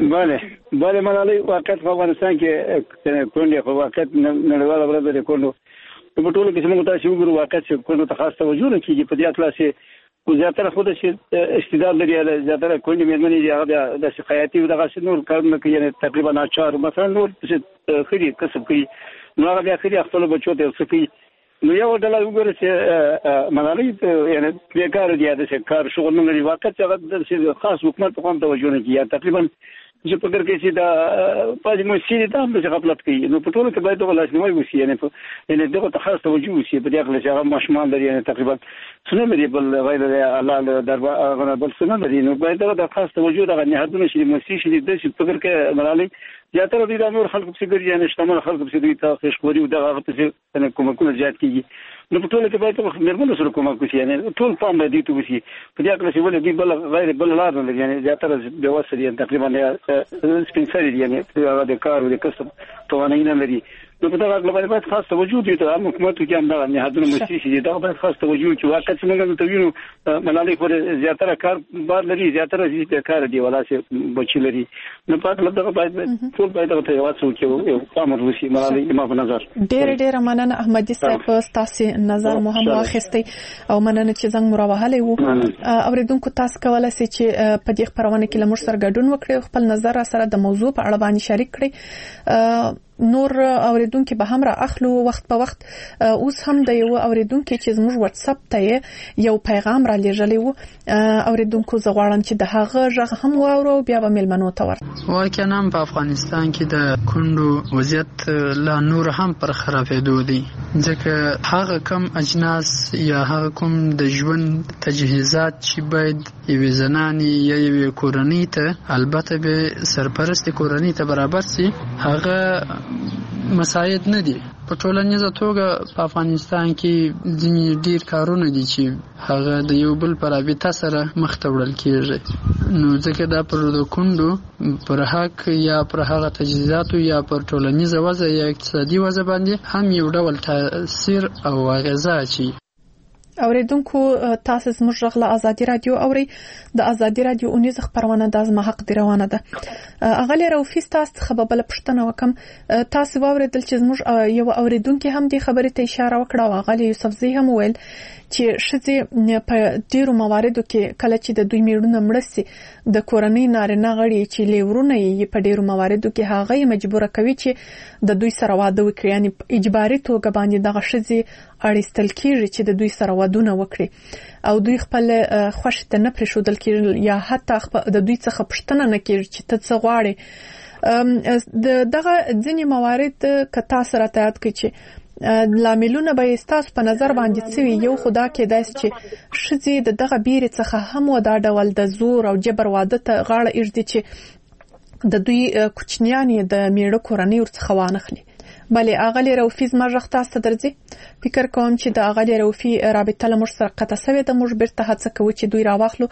بله ملالۍ واقعیت په افغانستان کې کونډې خو واقعیت نړیواله ورځ د کونډو په ټولو کې چې موږ تاسو وګورو واقعیت چې کونډو ته خاص توجه نه کېږي. په دې اطلاع چې زیاتره خو چې استعداد لري زیاتره کونډې مېرمنې دي هغه بیا داسې خیاطي او دغسې نور کارونه کوي یعنې تقریبا ناچار مثلا نور ښه دي کسب کوي نو هغه بیا ښه دي خپلو بچو ته یو څه کوي. نو یو ډله وګوره چې ملالۍ یعنې بېکاره دي یا داسې کار شغل نه لري واقعیت چې هغه داسې خاص حکومت ته خو هم توجه نه کوي یا تقریبا چې فکر کوي چې دا پاتې موسسې دي ته هم داسې غفلت کوي. نو په ټولو کې باید دغه لاسنیوی وشي یعنې دغو ته خاص توجه وشي په دې هکله چې هغه ماشومان لري یعنې تقریبا څه نه لري بل غیر الله له دربار بل څه نه لري. نو باید دغه د خاص توجه دغه نهادونه چې موسسې چې دي داسې فکر کوي ملالۍ زیاتره دوی دا نور خلکو پسې ګرځي یعنې شتمن خلکو پسې دوی ته خوشخوري او دغه هغه پسې کومکونه زیات کېږي. نو په ټولو کې باید مېرمنو سره کومک وشي یعنې ټول پام باید دوی ته وشي په دې هکله چې ولې دوی بل لار نه لري یعنې زیاتره بېوسه دي تقریبا سپین سري دي یعنې هغه د کار او د کسب توانایي نه لري. نو په دغه اړه باید خاص توجه دي ته حکومت کې هم دا نهادونه مؤسسې دي دا باید خاص توجه چې واقعا څنګه ته وینو ملالۍ پر زیاتره کار بار لري زیاتره دې کار دی ولا چې بچی لري. نو په دغه دغه باید ټول باید ته یوازې یو امر وشي ملالۍ ما په نظر. ډېر مننه احمدي صاحب تاسو نظر مو هم واخیستی او مننه چې زنګ مو راوهلی وو. اوریدونکو تاسو کولای شئ چې په دې خبرونه کې لمر سره ګډون وکړئ خپل نظر سره د موضوع په اړه باندې شریک کړئ. نور اوریدونکو به هم را اخلو وخت په وخت. اوس هم د یو اوریدونکو چې زموږ واتس اپ ته یو پیغام را لېږلی وو اوریدونکو زه غواړم چې د هغه غږ هم واورو بیا به ملمنو ته ورته. واقعا په افغانستان کې د کندو وضعیت لا نور هم پر خرابېدو دی ځکه هغه کم اجناس یا هغه کوم د ژوند تجهیزات چې باید یوې زنانې یا یوې کورنۍ ته البته به سرپرست کورنۍ ته برابر سي هغه مساعد نه دي. په ټولنیزه توګه په افغانستان کې ځینې ډیر کارونه دي چې هغه د یو بل پر رابطه سره مخ ته وړل کېږي. نو ځکه دا پر د کندو پر حق یا پر هغه تجهیزاتو یا پر ټولنیزه وضع یا اقتصادي وضع باندې هم یو ډول تاثیر او اغیزه اچي. اوریدونکو تاسو زموږ غږ له ازادي رادیو اوري. د ازادي رادیو اونیز خبرونه د زما حق دی روانه ده. اغلی روفیس تاسو خبر بل پښتنه وکم تاسو واوریدل چې زموږ یو اوریدونکو هم د خبرې ته اشاره وکړه او اغلی یوسفزی هم ویل چې شذې په ډیرو مواردو کې کله چې د دوی میړونه مړسي د کورنۍ نارینه غړي چې لیورونه یې په ډیرو مواردو کې هغه مجبور کوي چې د دوی سره واده وکړي یعنی اجباري توګه باندې دغه شذې اړیستل کیږي چې د دوی سره وادونه وکړي او دوی خپل خوښ ته نه پرېښودل کیږي یا حتی د دوی څخه پوښتنه نه کیږي چې ته څه غواړې. دغه ځینې موارد که تاسو راته یاد کړئ چې لاملونه به تاسو په نظر باندې څه وي. یو خدا کې داس چې شذې د دغه بیرې څخه هم ودا ډول د زور او جبر واده ته غاړه ایږدي چې د دوی کوچنیان د میړه کورنۍ ورڅخه وانخلي. بله اغلی روفی زما غږ تاسو درځي. فکر کوم چې د اغلی روفی رابطه له موږ سره قطع شوې ده. موږ بیرته هڅه کوو چې دوی راواخلو.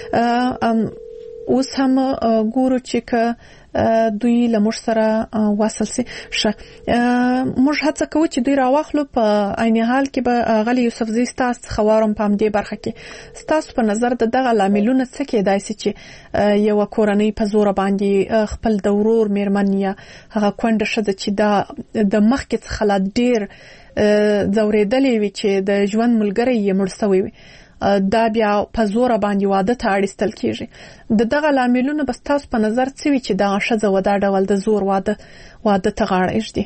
اوس هم ګورو چې دوی له موږ سره واصل سي. موږ هڅه کوو چې دوی راواخلو. په عین حال کې به غلی یوسفزی تاسو خوارم په دې برخه کې تاسو په نظر دغه لاملونه څه کېدای شي چې یو کورنۍ په زور باندې خپل د ورور میرمن یا هغه کونډه شذ چې د مخکې څخه لا ډیر ځورېدلې وي چې د ژوند ملګری یې مړ شوی وي دا بیا په زور باندې واده ته اړیستل کیږي. دغه لاملونه بس تاسو په نظر څه وي چې دا شذ ودا ډول د زور واده ته غاړه ایږدي؟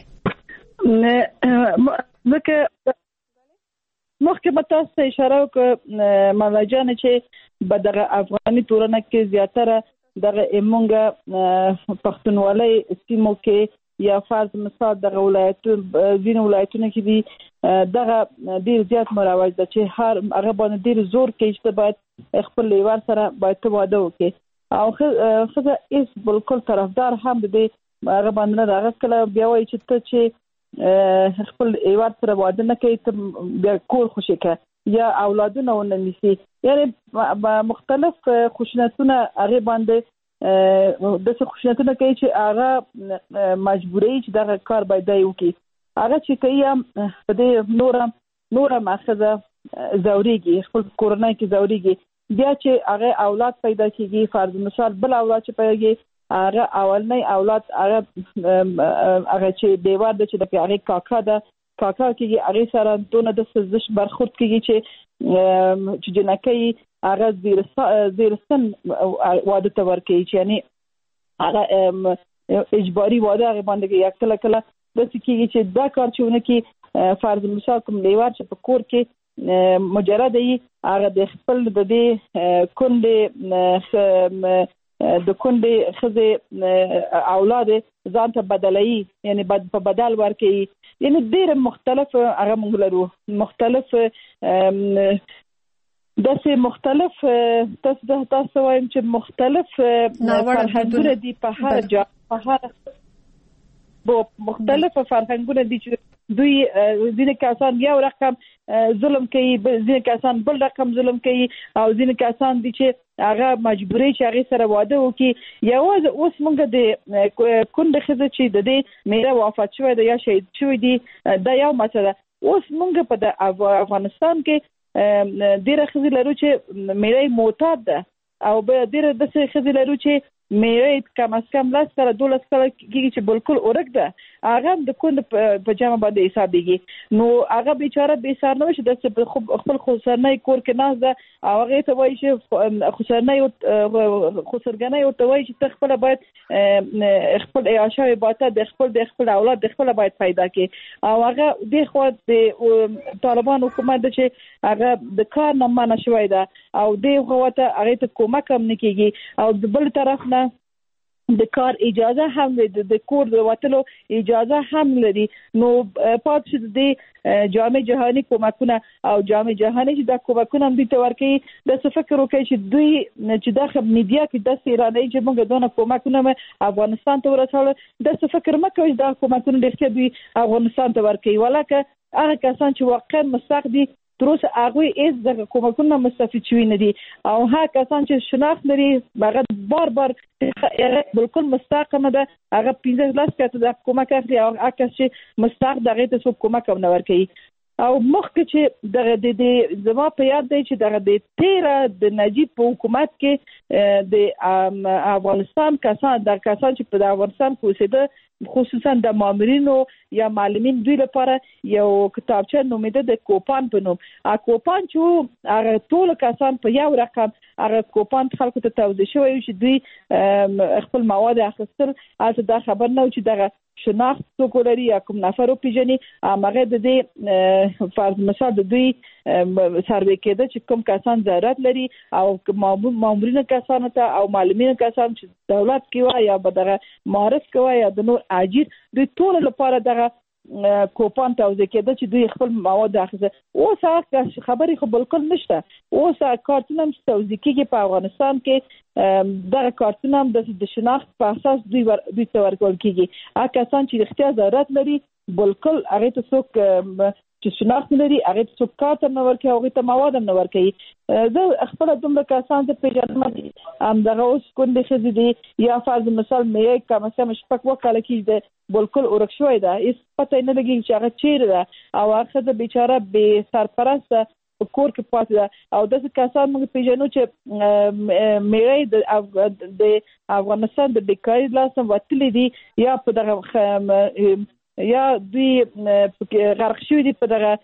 ځکه مخکې به تاسو اشاره وکړه ملاجانه چې په دغه افغاني ټولنه کې زیاتره دغه ایمونګه پښتونولۍ سیمو کې یا فرض مثال دغه ولایتونو کې دي دغه ډیر زیات مروج ده چې هغه باندې ډیر زور کوي چې باید خپل لیوار سره باید واده وکړي او خزه ایس بالکل طرفدار هم دي هغه باندې هغه کله بیا وایي چې ته چې خپل لیوار سره واده نه کوي ته بیا کور خوشی کوي یا اولادونه وننسي یعنی مختلف خشونتونه هغه باندې د څه خشونتونه کوي چې هغه مجبوري چې دغه کار باید وکړي هغه چې کوي په دې نور ماخذه زوريږي خپل کورنۍ کې زوريږي بیا چې هغه اولاد پیدا کیږي فرض مثال بل اولاد چې پیدا کیږي هغه اولنۍ اولاد هغه چې دیوار د چې د هغه کاکا کېږي هغه سره دونه د سزش برخورد کېږي چې جنکې هغه زیرستان واده ته ورکوي چې یعنی هغه اجباري واده هغه باندې یا کله د سکیږي چې دا کار چونه کې فرض مثال کوم لیوار چې په کور کې مجرد ای هغه د خپل د دې کندې د کندې خزه اولاد ځان ته بدلایي یعنی په بدل ورکوي یعنی ډېر مختلف هغه موږ لرو مختلف داسې مختلف تاسو وایم چې مختلف فرهنګونه دي په هر ځای په هر مختلف فرهنګونه دي چې دوی ځینې کسان یو رقم ظلم کوي، ځینې کسان بل رقم ظلم کوي او ځینې کسان دي چې هغه مجبوري چې هغه سره واده وکړي. یوازې اوس موږ د کونډه ښځه چې د دې میړه وفات شوی دی یا شهید شوی دی دا یو مسله. اوس موږ په افغانستان کې ډېره ښځې لرو چې میړه معتاد ده او ډېره داسې ښځې لرو چې میړه کم از کم 10 کاله 12 کاله کېږي چې بالکل ورک ده، هغه د کونډه په جامه باندې حسابېږي. نو هغه بیچاره بې سر نه وي چې د خپل خسرنۍ کور کې ناست ده او هغې ته وایي چې خسرګنۍ ورته وایي چې ته خپله باید خپل عیاشا عبادت د خپل اولاد د خپله باید پیدا کړي او هغه دې خوا د طالبان حکومت ده چې هغه د کار نه منع شوی ده او دې خوا ته هغې ته کومک هم نه کېږي او د بل طرف نه د کار اجازه هم لري، د کور د وتلو اجازه هم لري. نو پات شي د جامع جهانی کومکونه او جامع جهانی چې د کومکونه هم دوی ته ورکوي. د څه فکر وکړي چې دوی چې د خب میډیا کې د ایرانی چې موږ دونه کومکونه افغانستان ته ورسول، د څه فکر مکوي د کومکونه ډېر دوی افغانستان ته ورکوي، ولکه هغه کسان چې واقعا مستحق دي تر اوسه هغه هیڅ د کومکونه مستفید شوي نه دي او هغه کسان چې شناخت لري هغه بار بالکل مستحق نه ده، هغه 15 کسه د کومک اخلي او هغه کس چې مستحق دغه ته څوک کومک هم نه ورکوي. او مخکې چې دغه د زما په یاد دی چې دغه د 13 د نجیب په حکومت کې د افغانستان کسان چې په افغانستان کې اوسېده خصوصا د مامورینو یا معلمین دوی لپاره یو کتابچه نومیده د کوپان په نوم. کوپان چې هغه ټول کسان په یو رقم هغه کوپان خلکو ته توزیع شوی چې دوی خپل مواد اخیستل، البته دا خبر نه و چې دغه شناخت څوک لري یا کوم نفر وپیژني. هغه د دې فرض مثال د دوی سروې کېده چې کوم کسان ضرورت لري او مامورین کسانو ته او معلمین کسان چې دولت کې وای یا به دغه معرف کوي یا د نور اجیر دوی ټول لپاره دغه کوپان توزیع کېده چې دوی خپل مواد اخیسته. اوس هغه خبرې خو بالکل نشته. اوس کارتونه هم توزیع کېږي په افغانستان کې، دغه کارتونه هم د شناخت په اساس دوی ته ورکول کېږي. هغه کسان چې رښتیا ضرورت لري بالکل هغه ته څوک چې شناخت لري هغه ته څوک کارت نه ورکوي، هغه ته مواد هم نه ورکوي. زه خپل دومره کسان ته پیژنم همدغه اوس کونډې ښځې دي یا فرض مثال مې کم از کم شپږ وکاله کېږي بالکل ورک شوی ده، هېڅ پته نه لګېږي چې هغه چیرې ده او هغه ښځه بیچاره بې سرپرسته په کور کې پاتې ده. او داسې کسان موږ پیژنو چې میړه د افغانستان د بیکاري لاس نه وتلي دي یا په دغه یا دوی غرق شوي دي په دغه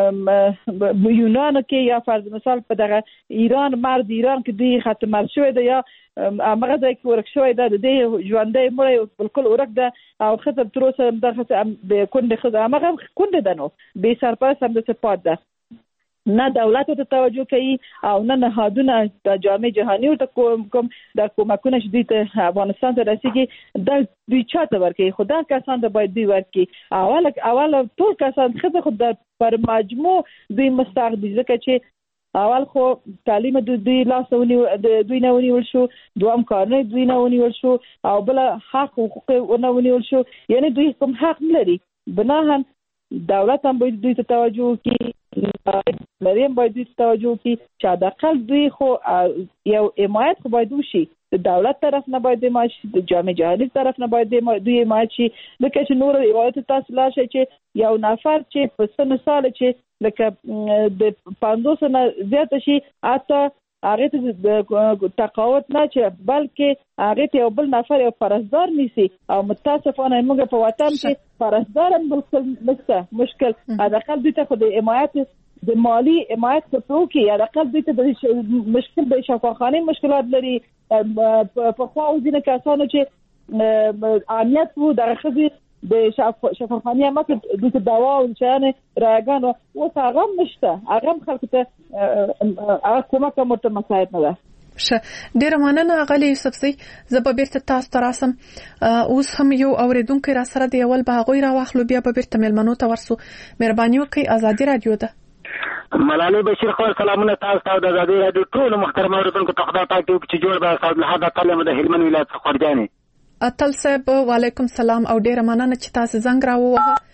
یونان کې یا فرض مثال په دغه ایران مرد ایران کې دوی ختم شوی ده یا هغه ځای کې ورک شوی ده، د دې ژوندۍ مړی بالکل ورک ده او ښځه تر اوسه دغه د کونډې ښځه همغه کونډه ده، نو بې سرپرست همداسې پاتې ده. نه دولت ته توجه کوي او نه نهادونه د جامع جهانی ورته کوم د کومکونه چې دوی ته افغانستان ته رسیږي د دوی چاته ورکوي. خدا کسان ته باید دوی ورکوي. اول ټول کسان ښځه خو د پر مجموع دوی مستحق دي، ځکه چې اول خو تعلیم دوی لاس دوی نه ونیول شو، دوام کارونه دوی نه ونیول شو او بل حق حقوق نه ونیول شو، یعنی دوی کوم حق نه لري. بناهن دولت هم باید دوی ته توجه وکړي، مریم باید دوی ته توجه وکړي چې حداقل دوی خو یو حمایت خو باید وشي، د دولت طرف نه باید حمایت شي، د جامع جهانی طرف نه باید دوی حمایت شي. لکه چې نور روایت تاسو لا شي چې یو نفر چې په سن سال چې لکه د 500 نه زیات شي اته هغه ته د تقاوت نه چې بلکې هغه ته یو بل نفر یو پرستار نیسي او متاسفانه موږ په وطن کې پرستار هم بالکل نشته. مشکل حداقل دوی ته خو د حمایت د مالی حمایت څخه کې حداقل دوی ته د مشکل د شفاخانه مشکلات لري. په خو ځینې کسانو چې امنیت وو دغه خزي د شفاخانه مکه د دوا او چانه راګانو او هغه نشته، هغه خلک ته هغه کومه کومه مساعد نه ده. ډیره مننه غالي یوسفزی. زه به بیرته تاسو ته راسم. اوس هم یو اوریدونکو را سره دی، اول به هغوی را واخلو بیا به بیرته مېلمنو ته ورسو. مهرباني وکړئ. ازادي رادیو ده. ملالۍ بشیر خور سلامونه تاسو ته د ازادي رادیو ټول محترم اوریدونکو ته خدای پاک دې چې جوړ به صاحب له تعالی د هلمند ولایت څخه ورجاني. اتل صاحب وعلیکم سلام او ډیره مننه چې تاسو زنګ راووه.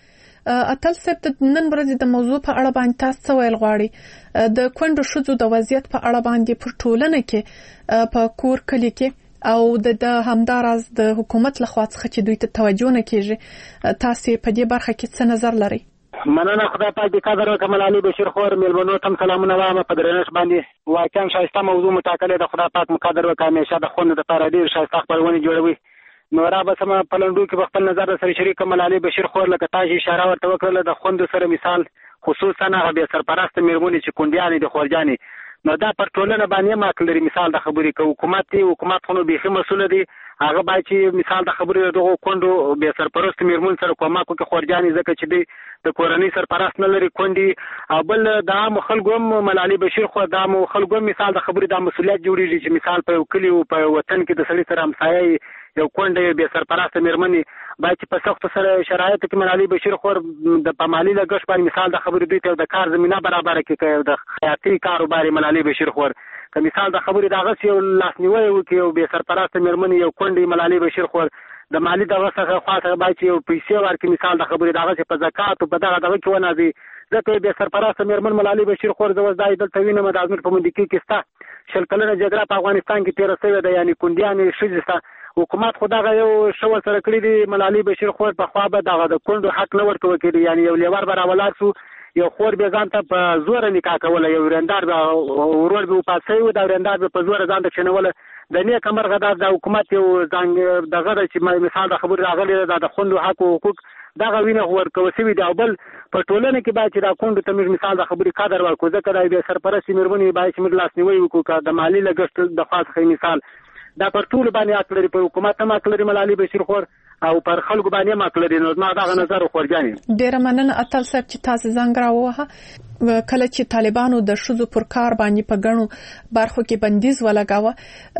اتل صاحب د نن ورځې د موضوع په اړه باندې تاسو ویل غواړي د کونډو ښځو د وضعیت په اړه باندې پر ټولنه کې په کور کلی کې او د همداراز د حکومت لخوا څخه چې دوی ته توجه نه کیږي تاسو په دې برخه کې څه نظر لرئ؟ مننه خدای پاک دې قدر وکړي. ملالي بشیر خور میلمنو تم سلامونه وایم په درنښت باندې واقعا شایسته موضوع مټاکلې د خدای پاک مقدر وکړي همیشه د خوند د لپاره ډیر شایسته خبرونه جوړوي. نو را به سم په لندو کې خپل نظر سره شریک ملالي بشیر خور لکه تاسو اشاره ورته وکړه د خوند سره مثال خصوصا هغه به سرپرست میرمنې چې کونډیانې د خورجانې نو دا پر ټولنه باندې ما کلري مثال د خبرې کوي حکومت خو نو به مسؤل دي هغه باید چې مثال د خبرې دغه کونډو به سرپرست میرمن سره کومه کوي خورجانې ځکه چې د کورنۍ سرپرست نه لري کونډي او بل د خلکو ملالي بشیر خو د خلکو مثال د خبرې د مسؤلیت جوړیږي چې مثال په کلی او په وطن کې د سړي سره همسایه یو کونډه به سرپرست میرمنې باید په سخت سره شرایط کې ملالي بشیر خور د پمالي لګښ باندې مثال د خبرې دوی ته د کار زمينه برابر کړي د خیاطي کاروبار ملالي بشیر خور که مثال د خبرې دغه یو لاسنیوي وکړي او به سرپرست میرمنې یو کونډه ملالي بشیر خور د مالی دغه څخه خاصه باید یو پیسې ورکړي مثال د خبرې دغه په زکات او په دغه کې ونازي ځکه به سرپرست میرمن ملالي بشیر خور زوځای دلته وینم د ازمیر په مندکی کې ستا شل کلنه جګړه په افغانستان کې 13 سوه ده یعنی کونډیانې شوزستا حکومت خدای یو شو سره کړی دی ملالي بشیر خور په خوا به دغه د کونډو حق نه ورکوي کړي یعنی یو لیوار براولار سو یو خور به ځان ته په زور نکاح کول یو رندار به ورور به پاسې و دا رندار به په زور ځان ته چنول د نیک امر غدا د حکومت یو ځان دغه چې مثال د خبر راغلی د خوندو حق او حقوق دغه وینه ورکوي سوي دا بل په ټولنه کې باید دا کونډو ته مثال د خبرې قدر ورکو ځکه دا به سرپرست میرمنې باید چې مدلاس نیوي وکړي د مالی لګښت د خاص مثال دا پر ټول باندې اکلري په حکومت هم اکلري ملالي بشیر خور او پر خلکو باندې هم اکلري نو ما دا نظر خورجاني ډیر مننه اتل صاحب چې تاسو زنګ راووه کله چې طالبانو د شذو پر کار باندې په غنو برخو کې بندیز ولګاوه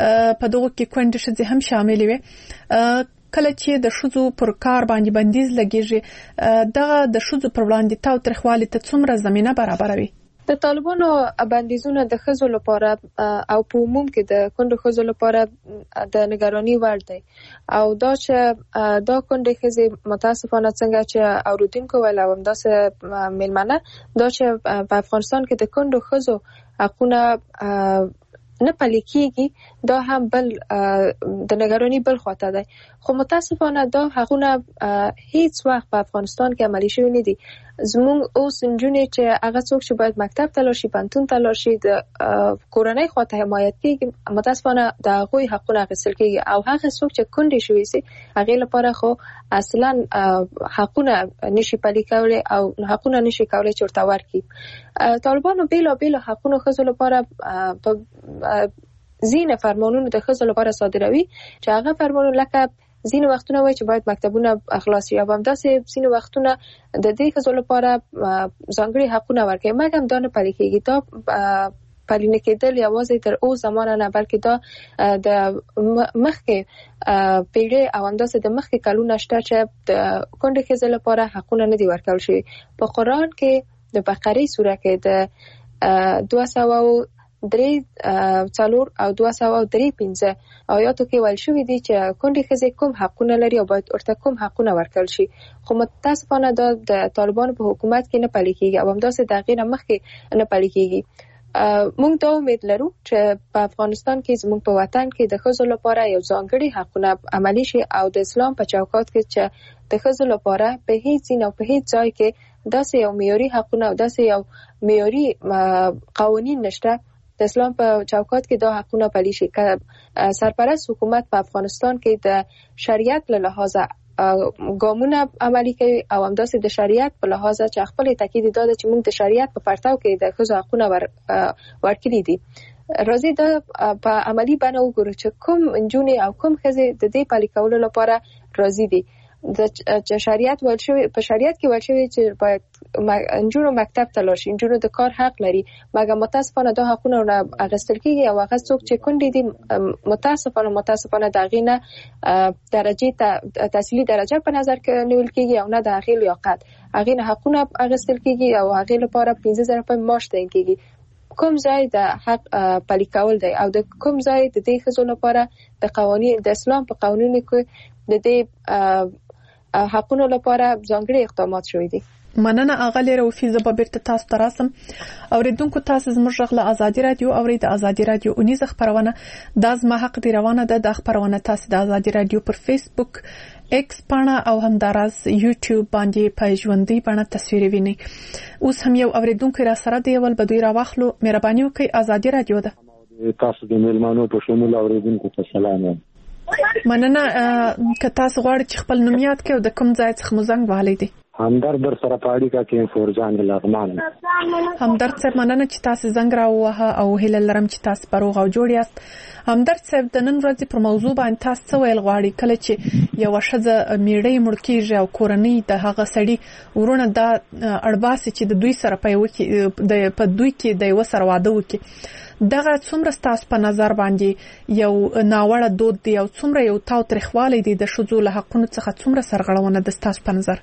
په دغه کې کونډې شذ هم شامل وي کله چې د شذو پر کار باندې بندیز لګیږي دغه د شذو پر وړاندې تاو ترخوالي ته څومره زمينه برابروي؟ د طالبانو بندیزونه د ښځو لپاره او په عموم کې د کونډو ښځو لپاره د نگرانی وړ دی او دا چې دا کونډې ښځې متاسفانه څنګه چې اوریدونکو ویل او همداسې میلمنه دا چې په افغانستان کې د کونډو ښځو حقونه نه پلي کېږي دا هم بل د نگرانی بل خواته دی خو متاسفانه دا حقونه هیڅ وخت په افغانستان کې عملي شوي نه دي زموږ اوس نجونې چې هغه څوک چې باید مکتب ته لاړ شي پوهنتون ته لاړ شي د کورنۍ خواته حمایت کېږي متاسفانه د هغوی حقونه اخیستل کېږي او هغه څوک چې کونډې شوي سي هغې لپاره خو اصلا حقونه نشي پلي کولی او حقونه نشي کولی چې ورته ورکړي طالبانو بېلابېلو حقونو ښځو لپاره ځینې فرمانونه د ښځو لپاره صادروي چې هغه فرمانونه لکه ځینې وختونه وایي چې باید مکتبونه خلاص شي او همداسې ځینې وختونه د دې ښځو لپاره ځانګړي حقونه ورکوي مګر دا نه پلي کېږي دا پلي نه کېدل یوازې تر اوس زمانه نه بلکې دا د مخکې پیړۍ او همداسې د مخکې کلونه شته چې د کونډې ښځې لپاره حقونه نه دي ورکول شوي په قرآن کې د بقرې سوره کې د 203 او 235 آیاتو کې ویل شوی دی چې کونډې ښځې کوم حقونه لري او باید ورته کوم حقونه ورکړل شي خو متاسفانه دا د طالبانو په حکومت کې نه پلي کېږي او همداسې د هغې نه مخکې نه پلي کېږي موږ دا امید لرو چې په افغانستان کې زموږ په وطن کې د ښځو لپاره یو ځانګړي حقونه عملي شي او د اسلام په چوکاټ کې چې د ښځو لپاره په هیڅ ځای او په هیڅ ځای کې داسې یو معیاري حقونه او داسې یو معیاري قوانین نشته د اسلام په چوکاټ کې دا حقونه پلي شي که سرپرست حکومت په افغانستان کې د شریعت له لحاظه ګامونه عملي کوي او همداسې د شریعت په لحاظه چې خپل تاکید داده چې موږ د شریعت په پرتو کې د ښځو حقونه ورکړي دي راځي دا په عملی بڼه وګورو چې کوم نجونې او کوم ښځې د دې پلي کولو لپاره راضي دي د شریعت ویل شوی په شریعت کې ویل شوی چې باید نجونو مکتب ته لاړ شي نجونو د کار حق لري مګر متاسفانه دا حقونه نه اخیستل کېږي او هغه څوک چې کونډې دي متاسفانه د هغې نه درجې تحصیلي درجه په نظر کې نیول کېږي او نه د هغې لیاقت هغې نه حقونه اخیستل کېږي او هغې لپاره 15,000 روپۍ معاش تعیین کېږي کوم ځای د حق پلي کول دی او د کوم ځای د دې ښځو لپاره د قوانین د اسلام په قانونو کې د دې حقونو لپاره ځانګړي اقدامات شوي دي مننه اغلی روفي زبا بیرته تاسو ته راسم. اوریدونکو تاسو زموږ غږ له ازادي رادیو اوري. د ازادي رادیو اونیزه خبرونه د زما حق دی روانه ده. د خبرونه تاسو د ازادي رادیو پر فیسبوک ایکس پاڼه او همداراز یوټیوب باندې په ژوندۍ باندې تصویر ویني. اوس هم یو اوریدونکو را سره دی ول بدوی را واخلو. مهرباني وکړئ. ازادي رادیو ده. تاسو د میلمانو په شمول اوریدونکو ته سلام. مننه. که تاسو غواړئ چې خپل نوم یاد کړئ د کوم ځای څخه مو زنګ وهلی دی؟ همدرد در سره پاړی کا کې فورجان لغمان. همدرد صاحب مننه چې تاسو زنګ راووهه او هیله لرم چې تاسو پروغ او جوړ یاست. همدرد صاحب د نن ورځې پر موضوع باندې تاسو څه ویل غواړئ کله چې یو ښځه میړی مړ کیږي او کورنۍ د هغه سړي ورونه د اړباسي چې د دوی سره په دوی کې د یو سره واده وکړي دغه څومره ستاسو په نظر باندې یو ناوړه دود دی او څومره یو تاوتریخوالی دی د ښځو له حقونو څخه څومره سرغړونه د ستاسو په نظر؟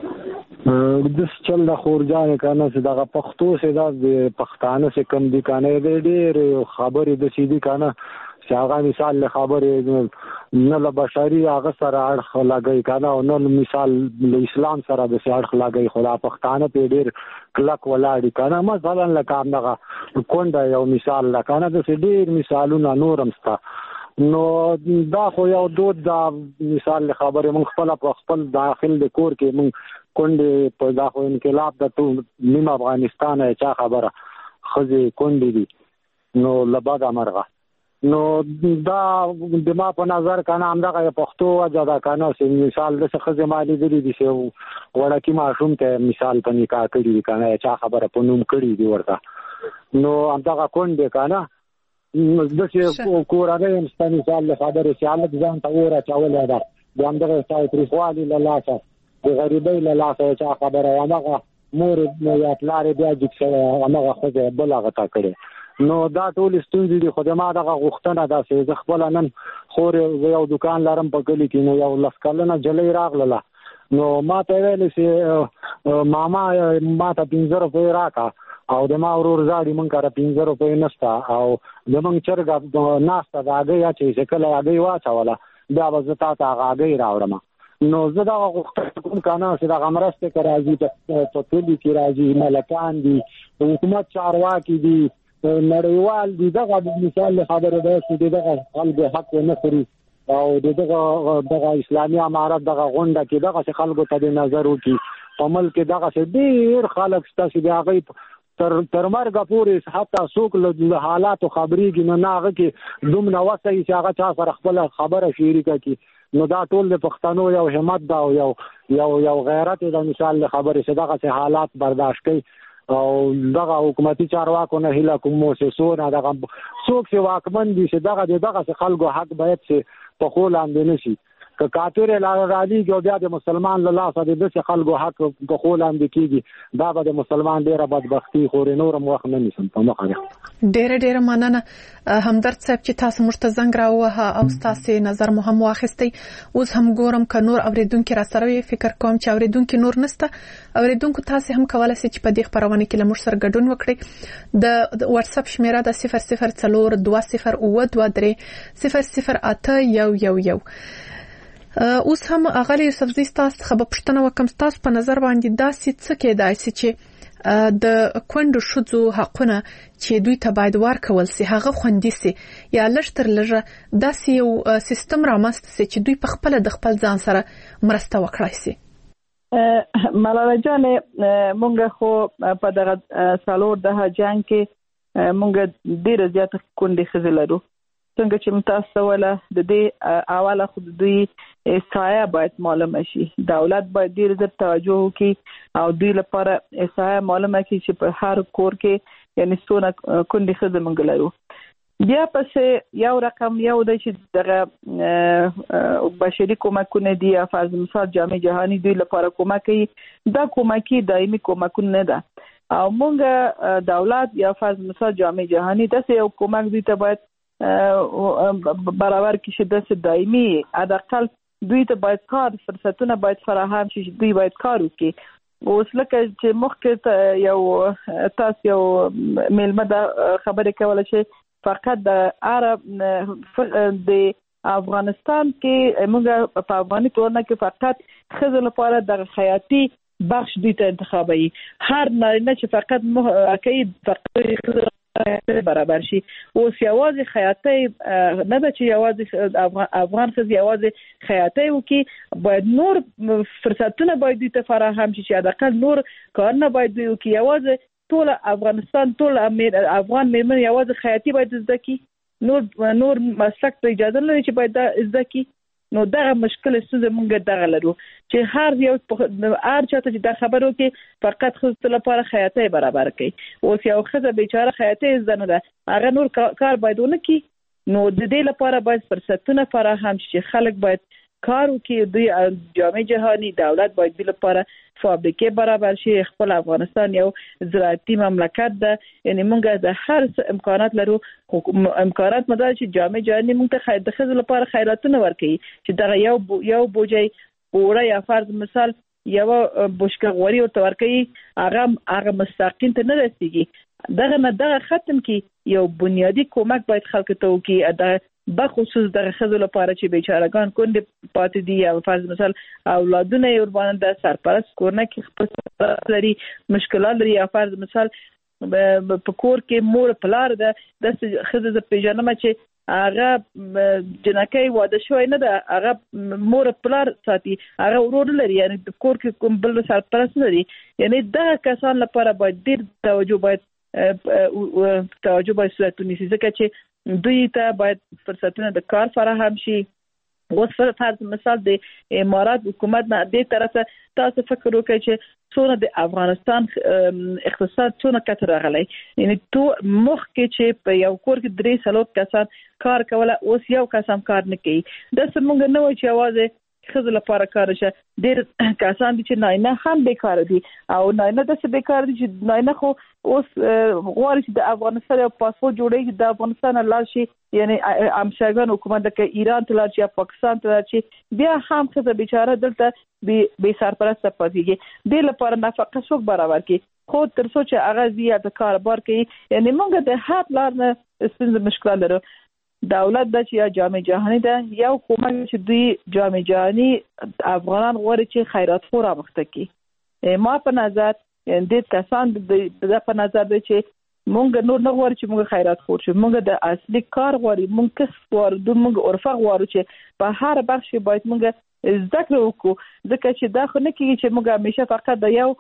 د چل د خورجان کنه چې دغه پښتو سي د پښتانه سي کم دي کنه ډېر خبرې د سیدی کنه چې هغه مثال له خبرې نه له بشري هغه سره اړخ لګي کنه او نه مثال له اسلام سره د اړخ لګي خدا پښتانه په ډېر کلک ولاړی کنه مثلا لکه هغه کونډه یو مثال لکه د ډېر مثالونه نورم ستا نو دا خو یو دود دا مثال له خبرې مونږ خپل داخل د کور کې مونږ کونډه په داخو انقلاب د ټول نیم افغانستان چا خبره خزي کونډه دي نو لباده مرغه نو دا د ما په نظر کنه همدغه پښتو وجدا کنه چې مثال د خزي مالی دي چې وړکی ماشوم ته مثال په نکاح کړي کنه چا خبره په نوم کړي دی ورته نو همدغه کونډه کنه د څه کورانه مستنی مثال له خبره چې حالت ځان ته ورا چاوله ده د همدغه تاریخوالي له لاسه د غریبۍ له لاسه چا خبره هغه مور یا پلار بیا چې هغه خو بلغه تا کړي نو دا ټول ستونزې دي. خو ما دغه غوښتنه ده چې زه خپل نن خور یو دکان لرم په کلی کې نو یو لسکلنه جلې راغله نو ما ته ویل چې ماما ما ته 15 روپۍ راکا او د ما ورور زاړي مونږ کار 15 روپۍ نشته او د مونږ چرګ ناشته دا غیا چې کله هغه واچوله بیا به تا هغه راوړم نو زه دا غوښتنه کوم کنه چې دا غمرسته راځي په ټولي کې راځي ملکان دي حکومت چارواکي دي نړیوال دي دغه مثال خبره ده چې دغه خلک حق نه خوري او دغه اسلامي امارات دغه غونډه کې دغه خلکو ته نظر وکړي په ملک دغه ډېر خلک ستاسو دی هغه تر مرګ پورې حتی څوک له حالاتو خبرېږي نه هغه کې دومره وسه چې هغه چا سره خپل خبره شریکه کړي نو دا ټول د پښتنو یو همت دا او یو غیرت د مثال خبره چې دغه حالات برداشت کوي او دغه حکومتي چارواکو نه هله کوم موسسونه دغه څوک چې واکمن دي چې دغه خلکو حق باید چې په خو لاندې نشي که کافر لارالي جو بیا د مسلمان له لاسه د خلکو حق په خو لاندې کیږي دا به د مسلمان ډیره بدبختی خوري نورم وخت نه نشم په مخه ډیره مننه همدرد صاحب چې تاسو مرته زنګ راووهه او تاسو نظر مو هم واخیستئ. اوس هم ګورم که نور اوریدونکو را سره فکر کوم چې اوریدونکو نور نشته اوریدونکو تاسو هم کولای شئ چې په دې خبرونه کې له موږ سره ګډون وکړئ. د واتس اپ شمیره د 004202030811. اوس هم اغلی یوسفزی تاسو خبر پښتنه وکم تاسو په نظر باندې داسې څه کېدای شي چې د کونډو ښځو حقونه چې دوی ته باید ورکول شي هغه خوندي شي یا لږ تر لږه داسې یو سیستم رامنځته شي چې دوی په خپل د خپل ځان سره مرسته وکړي شي؟ ملاله جان مونږ خو په دغه سالور د جنگ کې مونږ ډیر زیات کونډې ښځې لرو څنګه چې متاسو ولا د دې اوله خود دوی احصایه باید معلومه شي دولت باید ډیر زیات توجه وکړي او دوی لپاره احصایه معلومه کړي چې په هر کور کې یعنی څونه کونډې ښځې مونږ لرو. بیا پسې یو رقم یو د چې دغه بشري کومکونه دي افاظ مساعد جامع جهانی دوی لپاره کومک کوي دا کومکی دایمي کومکونه نه ده او مونږ دولت یا افاظ مساعد جامع جهانی داسې یو کومک دوی ته باید برابر کې شي د دایمي حداقل دوی ته باید کار فرصتونه باید فراهم شي دوی باید کار وکړي. اوس لکه چې مخکې یو تاسو یو میلمه د خبرې کوله چې فقط د عرب د افغانستان کې موږ په افغاني ټولنه کې فقط ښځو لپاره د خیاطي بخش دوی ته انتخابي. هر نارینه چې فقط کوي فقط برابر شي. اوس یوازې خیاطۍ نه ده چې یوازې افغان ښځې یوازې خیاطۍ وکړي، باید نور فرصتونه باید دوی ته فراهم شي چې حداقل نور کارونه باید دوی وکړي. یوازې ټول افغانستان ټول افغان میرمن یوازې خیاطۍ باید زده کړي، نور مسلک ته اجازه لري چې باید زده کړي. نو دغه مشکل څه موږ دغه لرو چې هر یو هر چاته چې دا خبرو کې فقط خو لپاره خیاطۍ برابر کړي. اوس یو ښځه بیچاره خیاطۍ زده نه ده، هغه نور کار باید ونه کړي. نو د دې لپاره باید فرصتونه فراهم شي چې خلک باید کار وکړي. دوی جامع جهانی دولت باید د لپاره فابریکې برابر شي. خپل افغانستان یو زراعتي مملکت ده، یعنی موږ د هر امکانات لرو. امکانات مدار چې جامع جهانی موږ ته د ښځو لپاره خیراتونه ورکړي چې دغه یو بوجي اوړه یا فرض مثال یو بوشکه غوړي ورته ورکړي، هغه مستقیم ته نه رسیږي. دغه ختم کی یو بنیادی کومک باید خلکو ته وکړي، د بخصوص د ښځو لپاره چې بیچارهګان کونډې پاتې دي یا فرض مثال اولادونه یې ورباندې د سرپرست کورنۍ کې خپل لري مشکلات لري، یا فرض مثال په کور کې مور پلار ده د ښځې د پیژنم چې هغه جنکۍ واده شوی نه ده، هغه مور پلار ساتي، هغه ورور لري، یعنی د کور کې کوم بل سرپرست لري. یعنی دغه کسان لپاره باید ډیر توجه باید صورت ونیسي، ځکه چې دوی ته باید فرصتونه د کار فراهم شي. اوس فرض مثال د امارات حکومت نه دې طرفه تاسو فکر وکړئ چې څونه د افغانستان اقتصاد څونه کتر راغلی، یعنی تو مخ کې چې په یو کور کې 3 کسان کار کوله، اوس یو کس هم کار نه کوي. د څنګه نه وای چې आवाज ښځو لپاره کار شه. ډېر کسان دي چې ناینه هم بیکار دي، او ناینه داسې بیکار دي چې ناینه خو اوس غواړي چې د افغانستان یو پاسپورت جوړوي چې د افغانستان لاړ شي، یعنی همشاګان حکومت لکه ایران ته لاړ شي یا پاکستان ته لاړ شي، بیا هم ښځه بیچاره دلته بې سرپرسته پاتېږي. دې لپاره نفقه څوک برابر کړي؟ خو تر څو چې هغه زیاته کاروبار کوي، یعنی موږ د هر لار نه ستونزې مشکلات لرو. دولت د چې یا جامع جهانی ده یا کومک چې دوی جامع جهانی افغانان غواړي چې خیرات خور امخته کی. ما په نظر دې کسان د په نظر دی چې مونږ نور نه غواړو چې مونږ خیرات خور شو، مونږ د اصلي کار غواړو، مونږ کسب غواړو، مونږ عرفه غواړو چې په هر بخش باید مونږ زده کړو وکړو، ځکه چې دا خو نه کېږي چې مونږ همیشه فقط د یو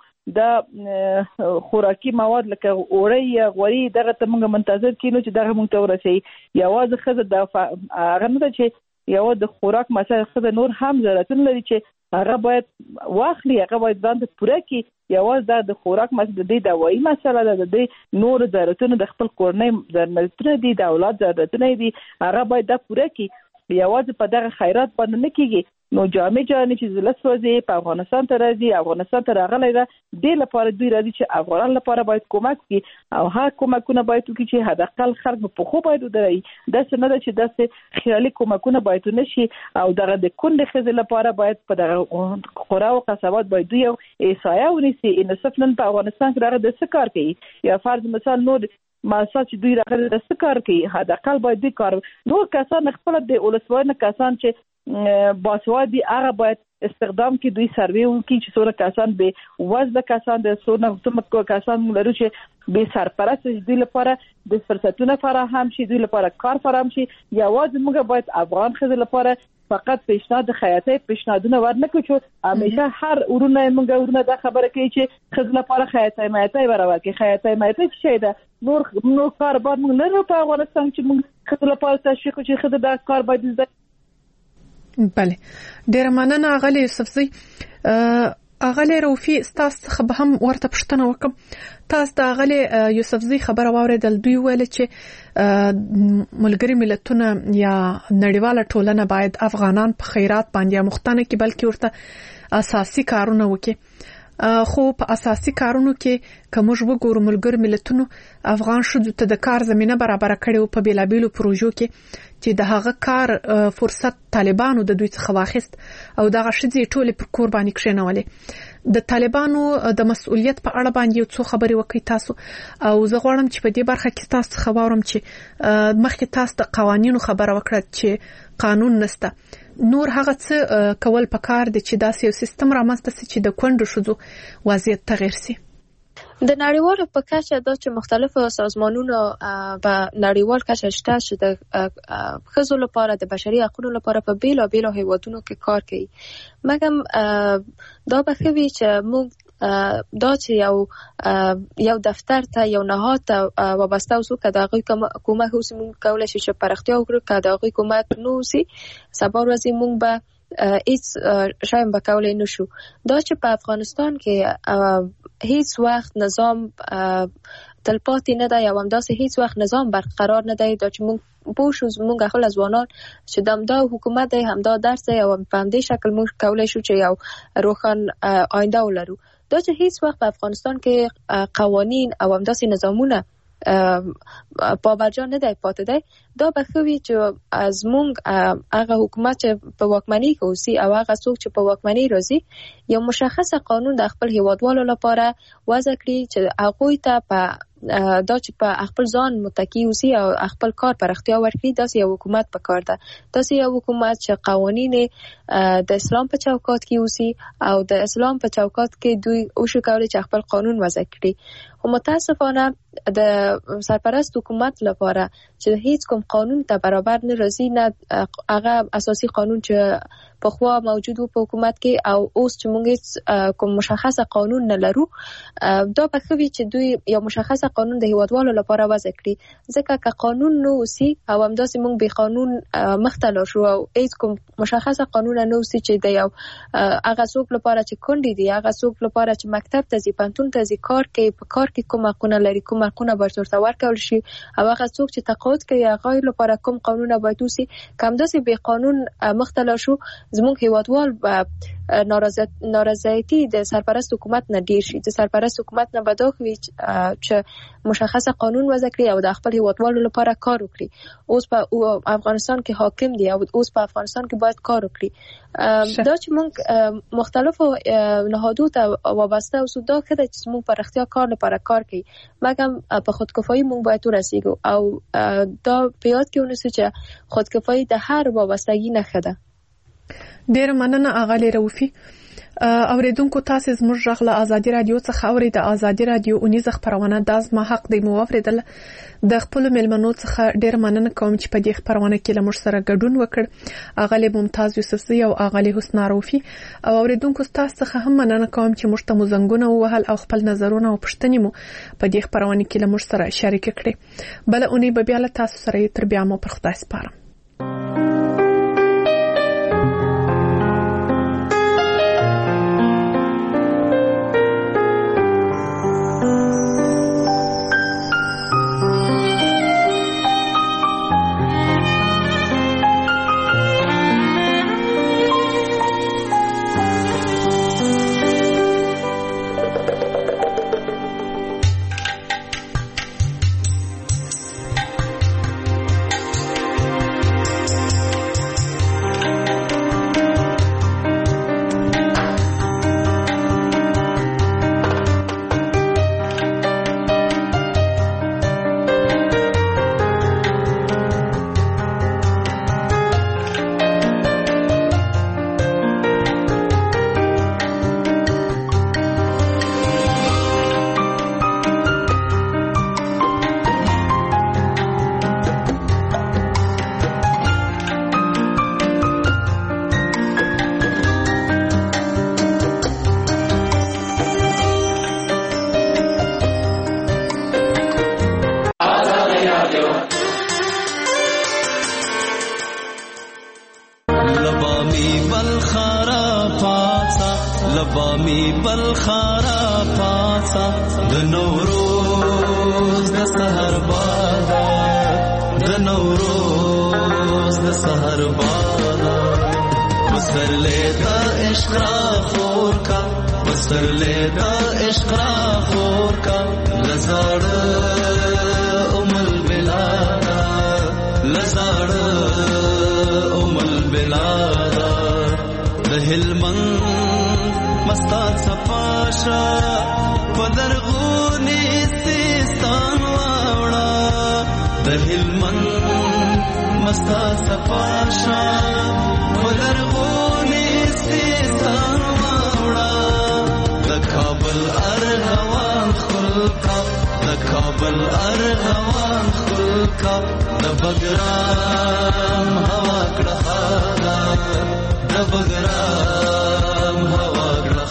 د خوراکي مواد لکه اوړی یا غوړي دغه ته مونږ منتظر کینو چې دغه مونږ ته ورسي. یوازې ښځه د هغه نه ده چې یو د خوراک مسله، ښځه نور هم ضرورتونه لري چې هغه باید واخلي، هغه باید ځان ته پوره کړي. یوازې د خوراک مسله د دوايي مسله ده، د نور ضرورتونه د خپل کورنۍ ضرورتونه دي، د اولاد ضرورتونه دي، هغه باید دا پوره کړي. یوازې په دغه خیرات باندې نه کېږي. نو جامع جهانی چې زلس وځي په افغانستان ته راځي، افغانستان ته راغلی ده، دې لپاره دوی راځي چې افغانان لپاره باید کومک وکړي، او هغه کومکونه باید وکړي چې حداقل خلک په خو باید ودرېږي. داسې نه ده چې داسې خیالي کومکونه باید ونه شي، او دغه د کونډې ښځې لپاره باید په دغه قرا او قصبات باید دوی یو احصایه ونیسي. نصف نن په افغانستان کې راغلی د څه کار کوي، یا فرض مثال نور ماسا چې دوی راغلي د څه کار کوي، حداقل باید دوی کار. نور کسان خپل د ولسوالۍ کسان چې باسوادي هغه باید استخدام کې دوی سروې وکړي چې څومره کسان به وزده کسان د څومره کسان لرو چې به سرپرست دوی لپاره د فرصتونو فراهم شي، دوی لپاره کار فراهم شي. یوازې موږ باید افغان ښځو لپاره فقط پیشنهاد د خیاطۍ پیشنهادونه ورنکړو چې همیشه هر ورونه دا خبره کوي چې ښځو لپاره خیاطۍ مایطۍ برابر کړي. خیاطۍ مایطۍ څه شی ده؟ نور کاروبار موږ لرو په افغانستان چې موږ ښځو لپاره تشویق کړو چې ښځې دا کار باید زده. بله، ډیره مننه اغلی یوسفزی. اغلی روفي تاسو څخه به هم ورته پوښتنه وکم. تاسو د اغلی یوسفزی خبره واوریدل، دوی ویل چې ملګری ملتونه یا نړیواله ټولنه باید افغانان په خیرات باندې مختنه کې بلکې ورته اساسي کارونه وکړي. خو په اساسي کارونو کې کوم وګورو ملګری ملتونو افغان شوه ته د کار زمينه برابر کړي په بیلابیلو پروژو کې چې د هغه کار فرصت طالبانو د دوی څخه واخیست او دغه شذې ټوله پر کور باندې کښینولې. د طالبانو د مسؤلیت په اړه باندې یو څو خبرې وکړي تاسو، او زه غواړم چې په دې برخه کې تاسو خبرم چې مخکې تاسو د قوانینو خبره وکړه چې قانون نشته. نور هغه څه کول پکار دي چې داسې یو سیستم رامنځته شي چې د کونډو ښځو وضعیت تغیر شي؟ د نړیوالو په کچه دا چې مختلفو سازمانونو په نړیوال کچه شته چې د ښځو لپاره د بشري حقوقو لپاره په بیلابیلو هیوادونو کې کار کوي. مګم دا به ښه وي چې موږ دا چې یو دفتر ته یو نهاد ته وابسته اوسو که د هغوی کومک اوسي موږ کولی شو چې پراختیا وکړو، که د هغوی کومک نه اوسي سبا ورځې موږ به هیڅ شایم به کولی نشو. دا چې په افغانستان کې هیڅ وخت نظام تلپاتې نه دی او همداسې هیڅ وخت نظام برقرار نه دی، دا چې موږ پوه شو موږ خپل ځوانان چې همدا حکومت دی همدا درس دی او په همدې شکل موږ کولی شو چې یو روښان آینده ولرو. دا چې هیڅ وخت په افغانستان کې قوانین او همداسې نظامونه پابرجا نه دی پاتې دی، دا به ښه وي چې از موږ هغه حکومت چې په واکمنۍ کې اوسي او هغه څوک چې په واکمنۍ راځي یو مشخصه قانون د خپل هیوادوالو لپاره وضع کړي چې هغوی ته په دا چې په خپل ځان متکی اوسي او خپل کار پراختیا ورکړي. داسې یو حکومت پکار ده، داسې یو حکومت چې قوانین د اسلام په چوکاټ کې اوسي او د اسلام په چوکاټ کې دوی وشو کولی چې خپل قانون وضع کړي. خو متاسفانه د سرپرست حکومت لپاره چې هیڅ کوم قانون ته برابر نه راځي، نه هغه اساسي قانون چې پخوا موجود و په حکومت کې او اوس چې موږ کوم مشخصه قانون نه لرو، دا به ښه وي چې دوی یو مشخصه قانون د هیوادوالو لپاره وضع کړي. ځکه که قانون نه اوسي او همداسې موږ بې قانون مخته لاړ شو او هیڅ کوم مشخصه قانون نه اوسي چې د یو هغه څوک لپاره چې کونډې دي، هغه څوک لپاره چې مکتب ته ځي، پوهنتون ته ځي، کار کوي، په کار کې کوم حقونه لري، کوم حقونه باید ورته ورکړل شي، او هغه څوک چې تقاعد کوي هغوی لپاره کوم قانونه باید اوسي. که همداسې بې قانون مخته لاړ شو زموږ هیوادوال به نارضایتي د سرپرست حکومت نه ډیر شي. د سرپرست حکومت نه به دا وي چې مشخصه قانون وضع کړي او د خپل هیوادوالو لپاره کار وکړي. اوس په افغانستان کې حاکم دي او اوس په افغانستان کې باید کار وکړي. دا چې موږ مختلفو نهادو ته وابسته اوسو دا ښه ده چې موږ په رښتیا کار لپاره کار کوي، مګر په خودکفایي موږ باید ورسیږو او دا په یاد کې ونیسو چې خودکفایي د هر وابستګي نښه ده. ډېر مننه اغلی روفي. اوریدونکو تاسو زموږ غږ له ازادي رادیو څخه اورئ. د ازادي رادیو اونیزه خبرونه د زما حق دی مو اوریدل. د خپل ملمنو څخه ډېر مننه کوم چې په دې خبرونه کې له موږ سره ګډون وکړ. اغلی ممتاز یوسفزی او اغلی حسنا روفي. او اوریدونکو تاسو څخه هم مننه کوم چې موږ ته مو زنګونه ووهل او خپل نظرونه او پوښتنې مو په دې خبرونه کې له موږ سره شریک کړې. بل اونۍ به بیا له تاسو سره تر بیا مو پر خدای سپارم. لبامی بلخارا پاسا د نوروز د سحر بادا د نوروز د سحر بادا بسر لیدا عشق را خور کا بسر لیدا عشق را خور کا لزاڑ ام البلادا لزاڑ ام البلادا د هلمند مستات صفاشا پدرغونی سیستان واوڑا د هلمند مستا صفاشا ولرغونی سیستان واوړه د کابل ارغوان خلکا د کابل ارغوان خلکا د بګرام هوا کړه د بګرام هوا کړه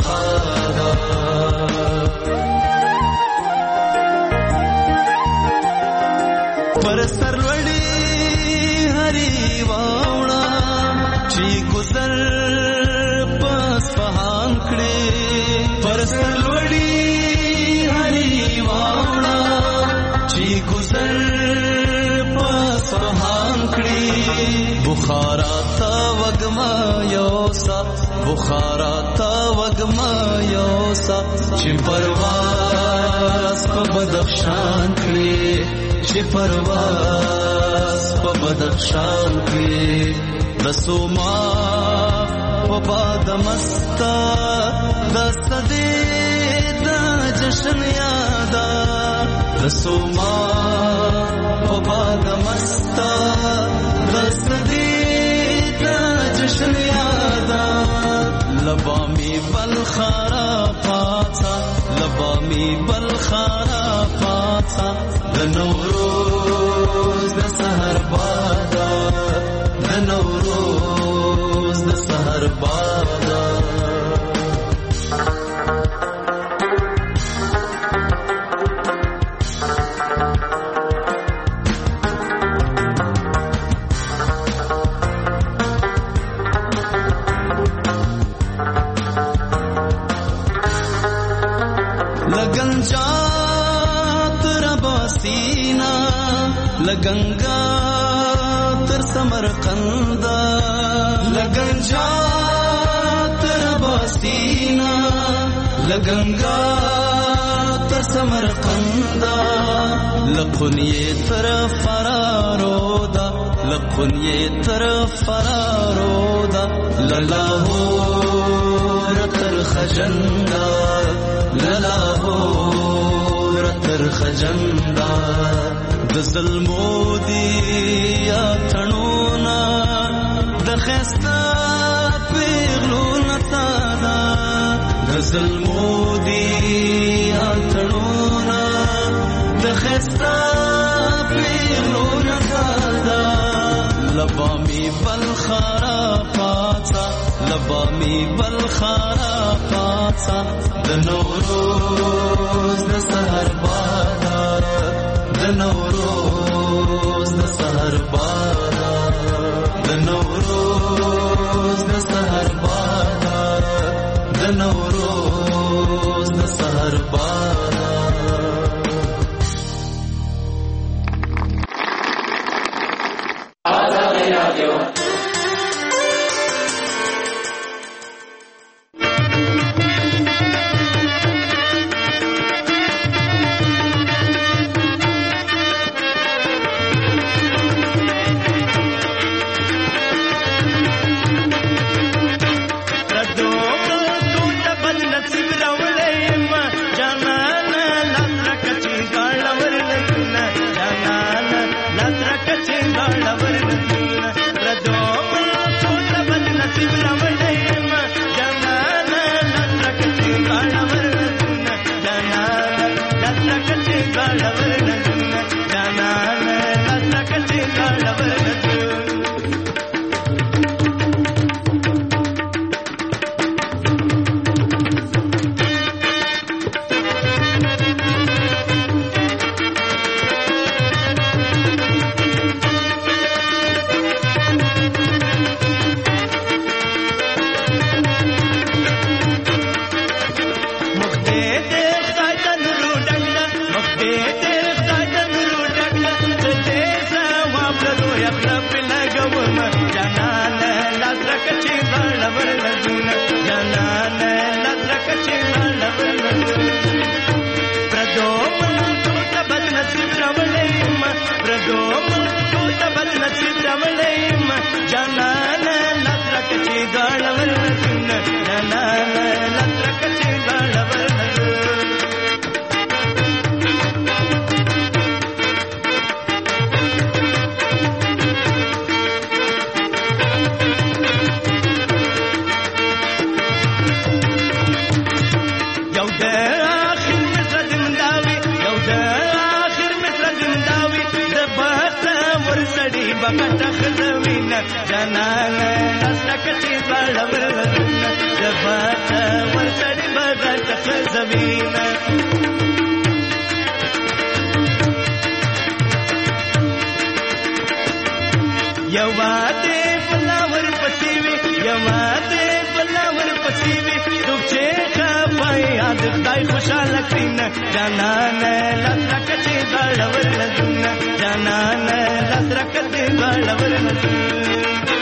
پر سرلوړي هري واوړه چې گزر پس پهان کړي پر سرلوړي هري واوړه چې گزر پس پهان کړي بخارا تا وګما یوسا بخارا تا وګما یوسا چې پرواز په بدخشان کړي چې پرواز په بدخشان کې رسوما په باد مستا د صدې د جشن یادا رسوما په باد مستا د صدې د جشن یادا لبامی بلخارا پاتا لبامی بلخارا پاتا د نوروز د سحر بادا د نوروز د سحر بادا لگنجا تر باسینا لگنگا تر سمرقند لگنجا تر باسینا لگنگا تر سمرقند لقنیه تر فرارودا لقنیه تر فرارودا للاهور تر خجندا للاهور تر خجندا د ظلمو دی یا تنونا د خستا پیغلو نتادا د ظلمو دی یا تنونا د خستا پیغلو نتادا لبامی بلخارا پاتا لبامی بلخارا پاتا د نوروز د سحر بادا د نوروز د سحر بادا د نوروز د سحر بادا د نوروز د سحر بادا بغټ خزوینه جانان لسکتی بالور لزنه جفات ورسړي بغټ خزوینه یواته بلاور پسیوی یواته بلاور پسیوی دوچه خپای یاد خدای خوشاله کړین جانان لسکتی بالور لزنه جانان لسکتی بالور لزنه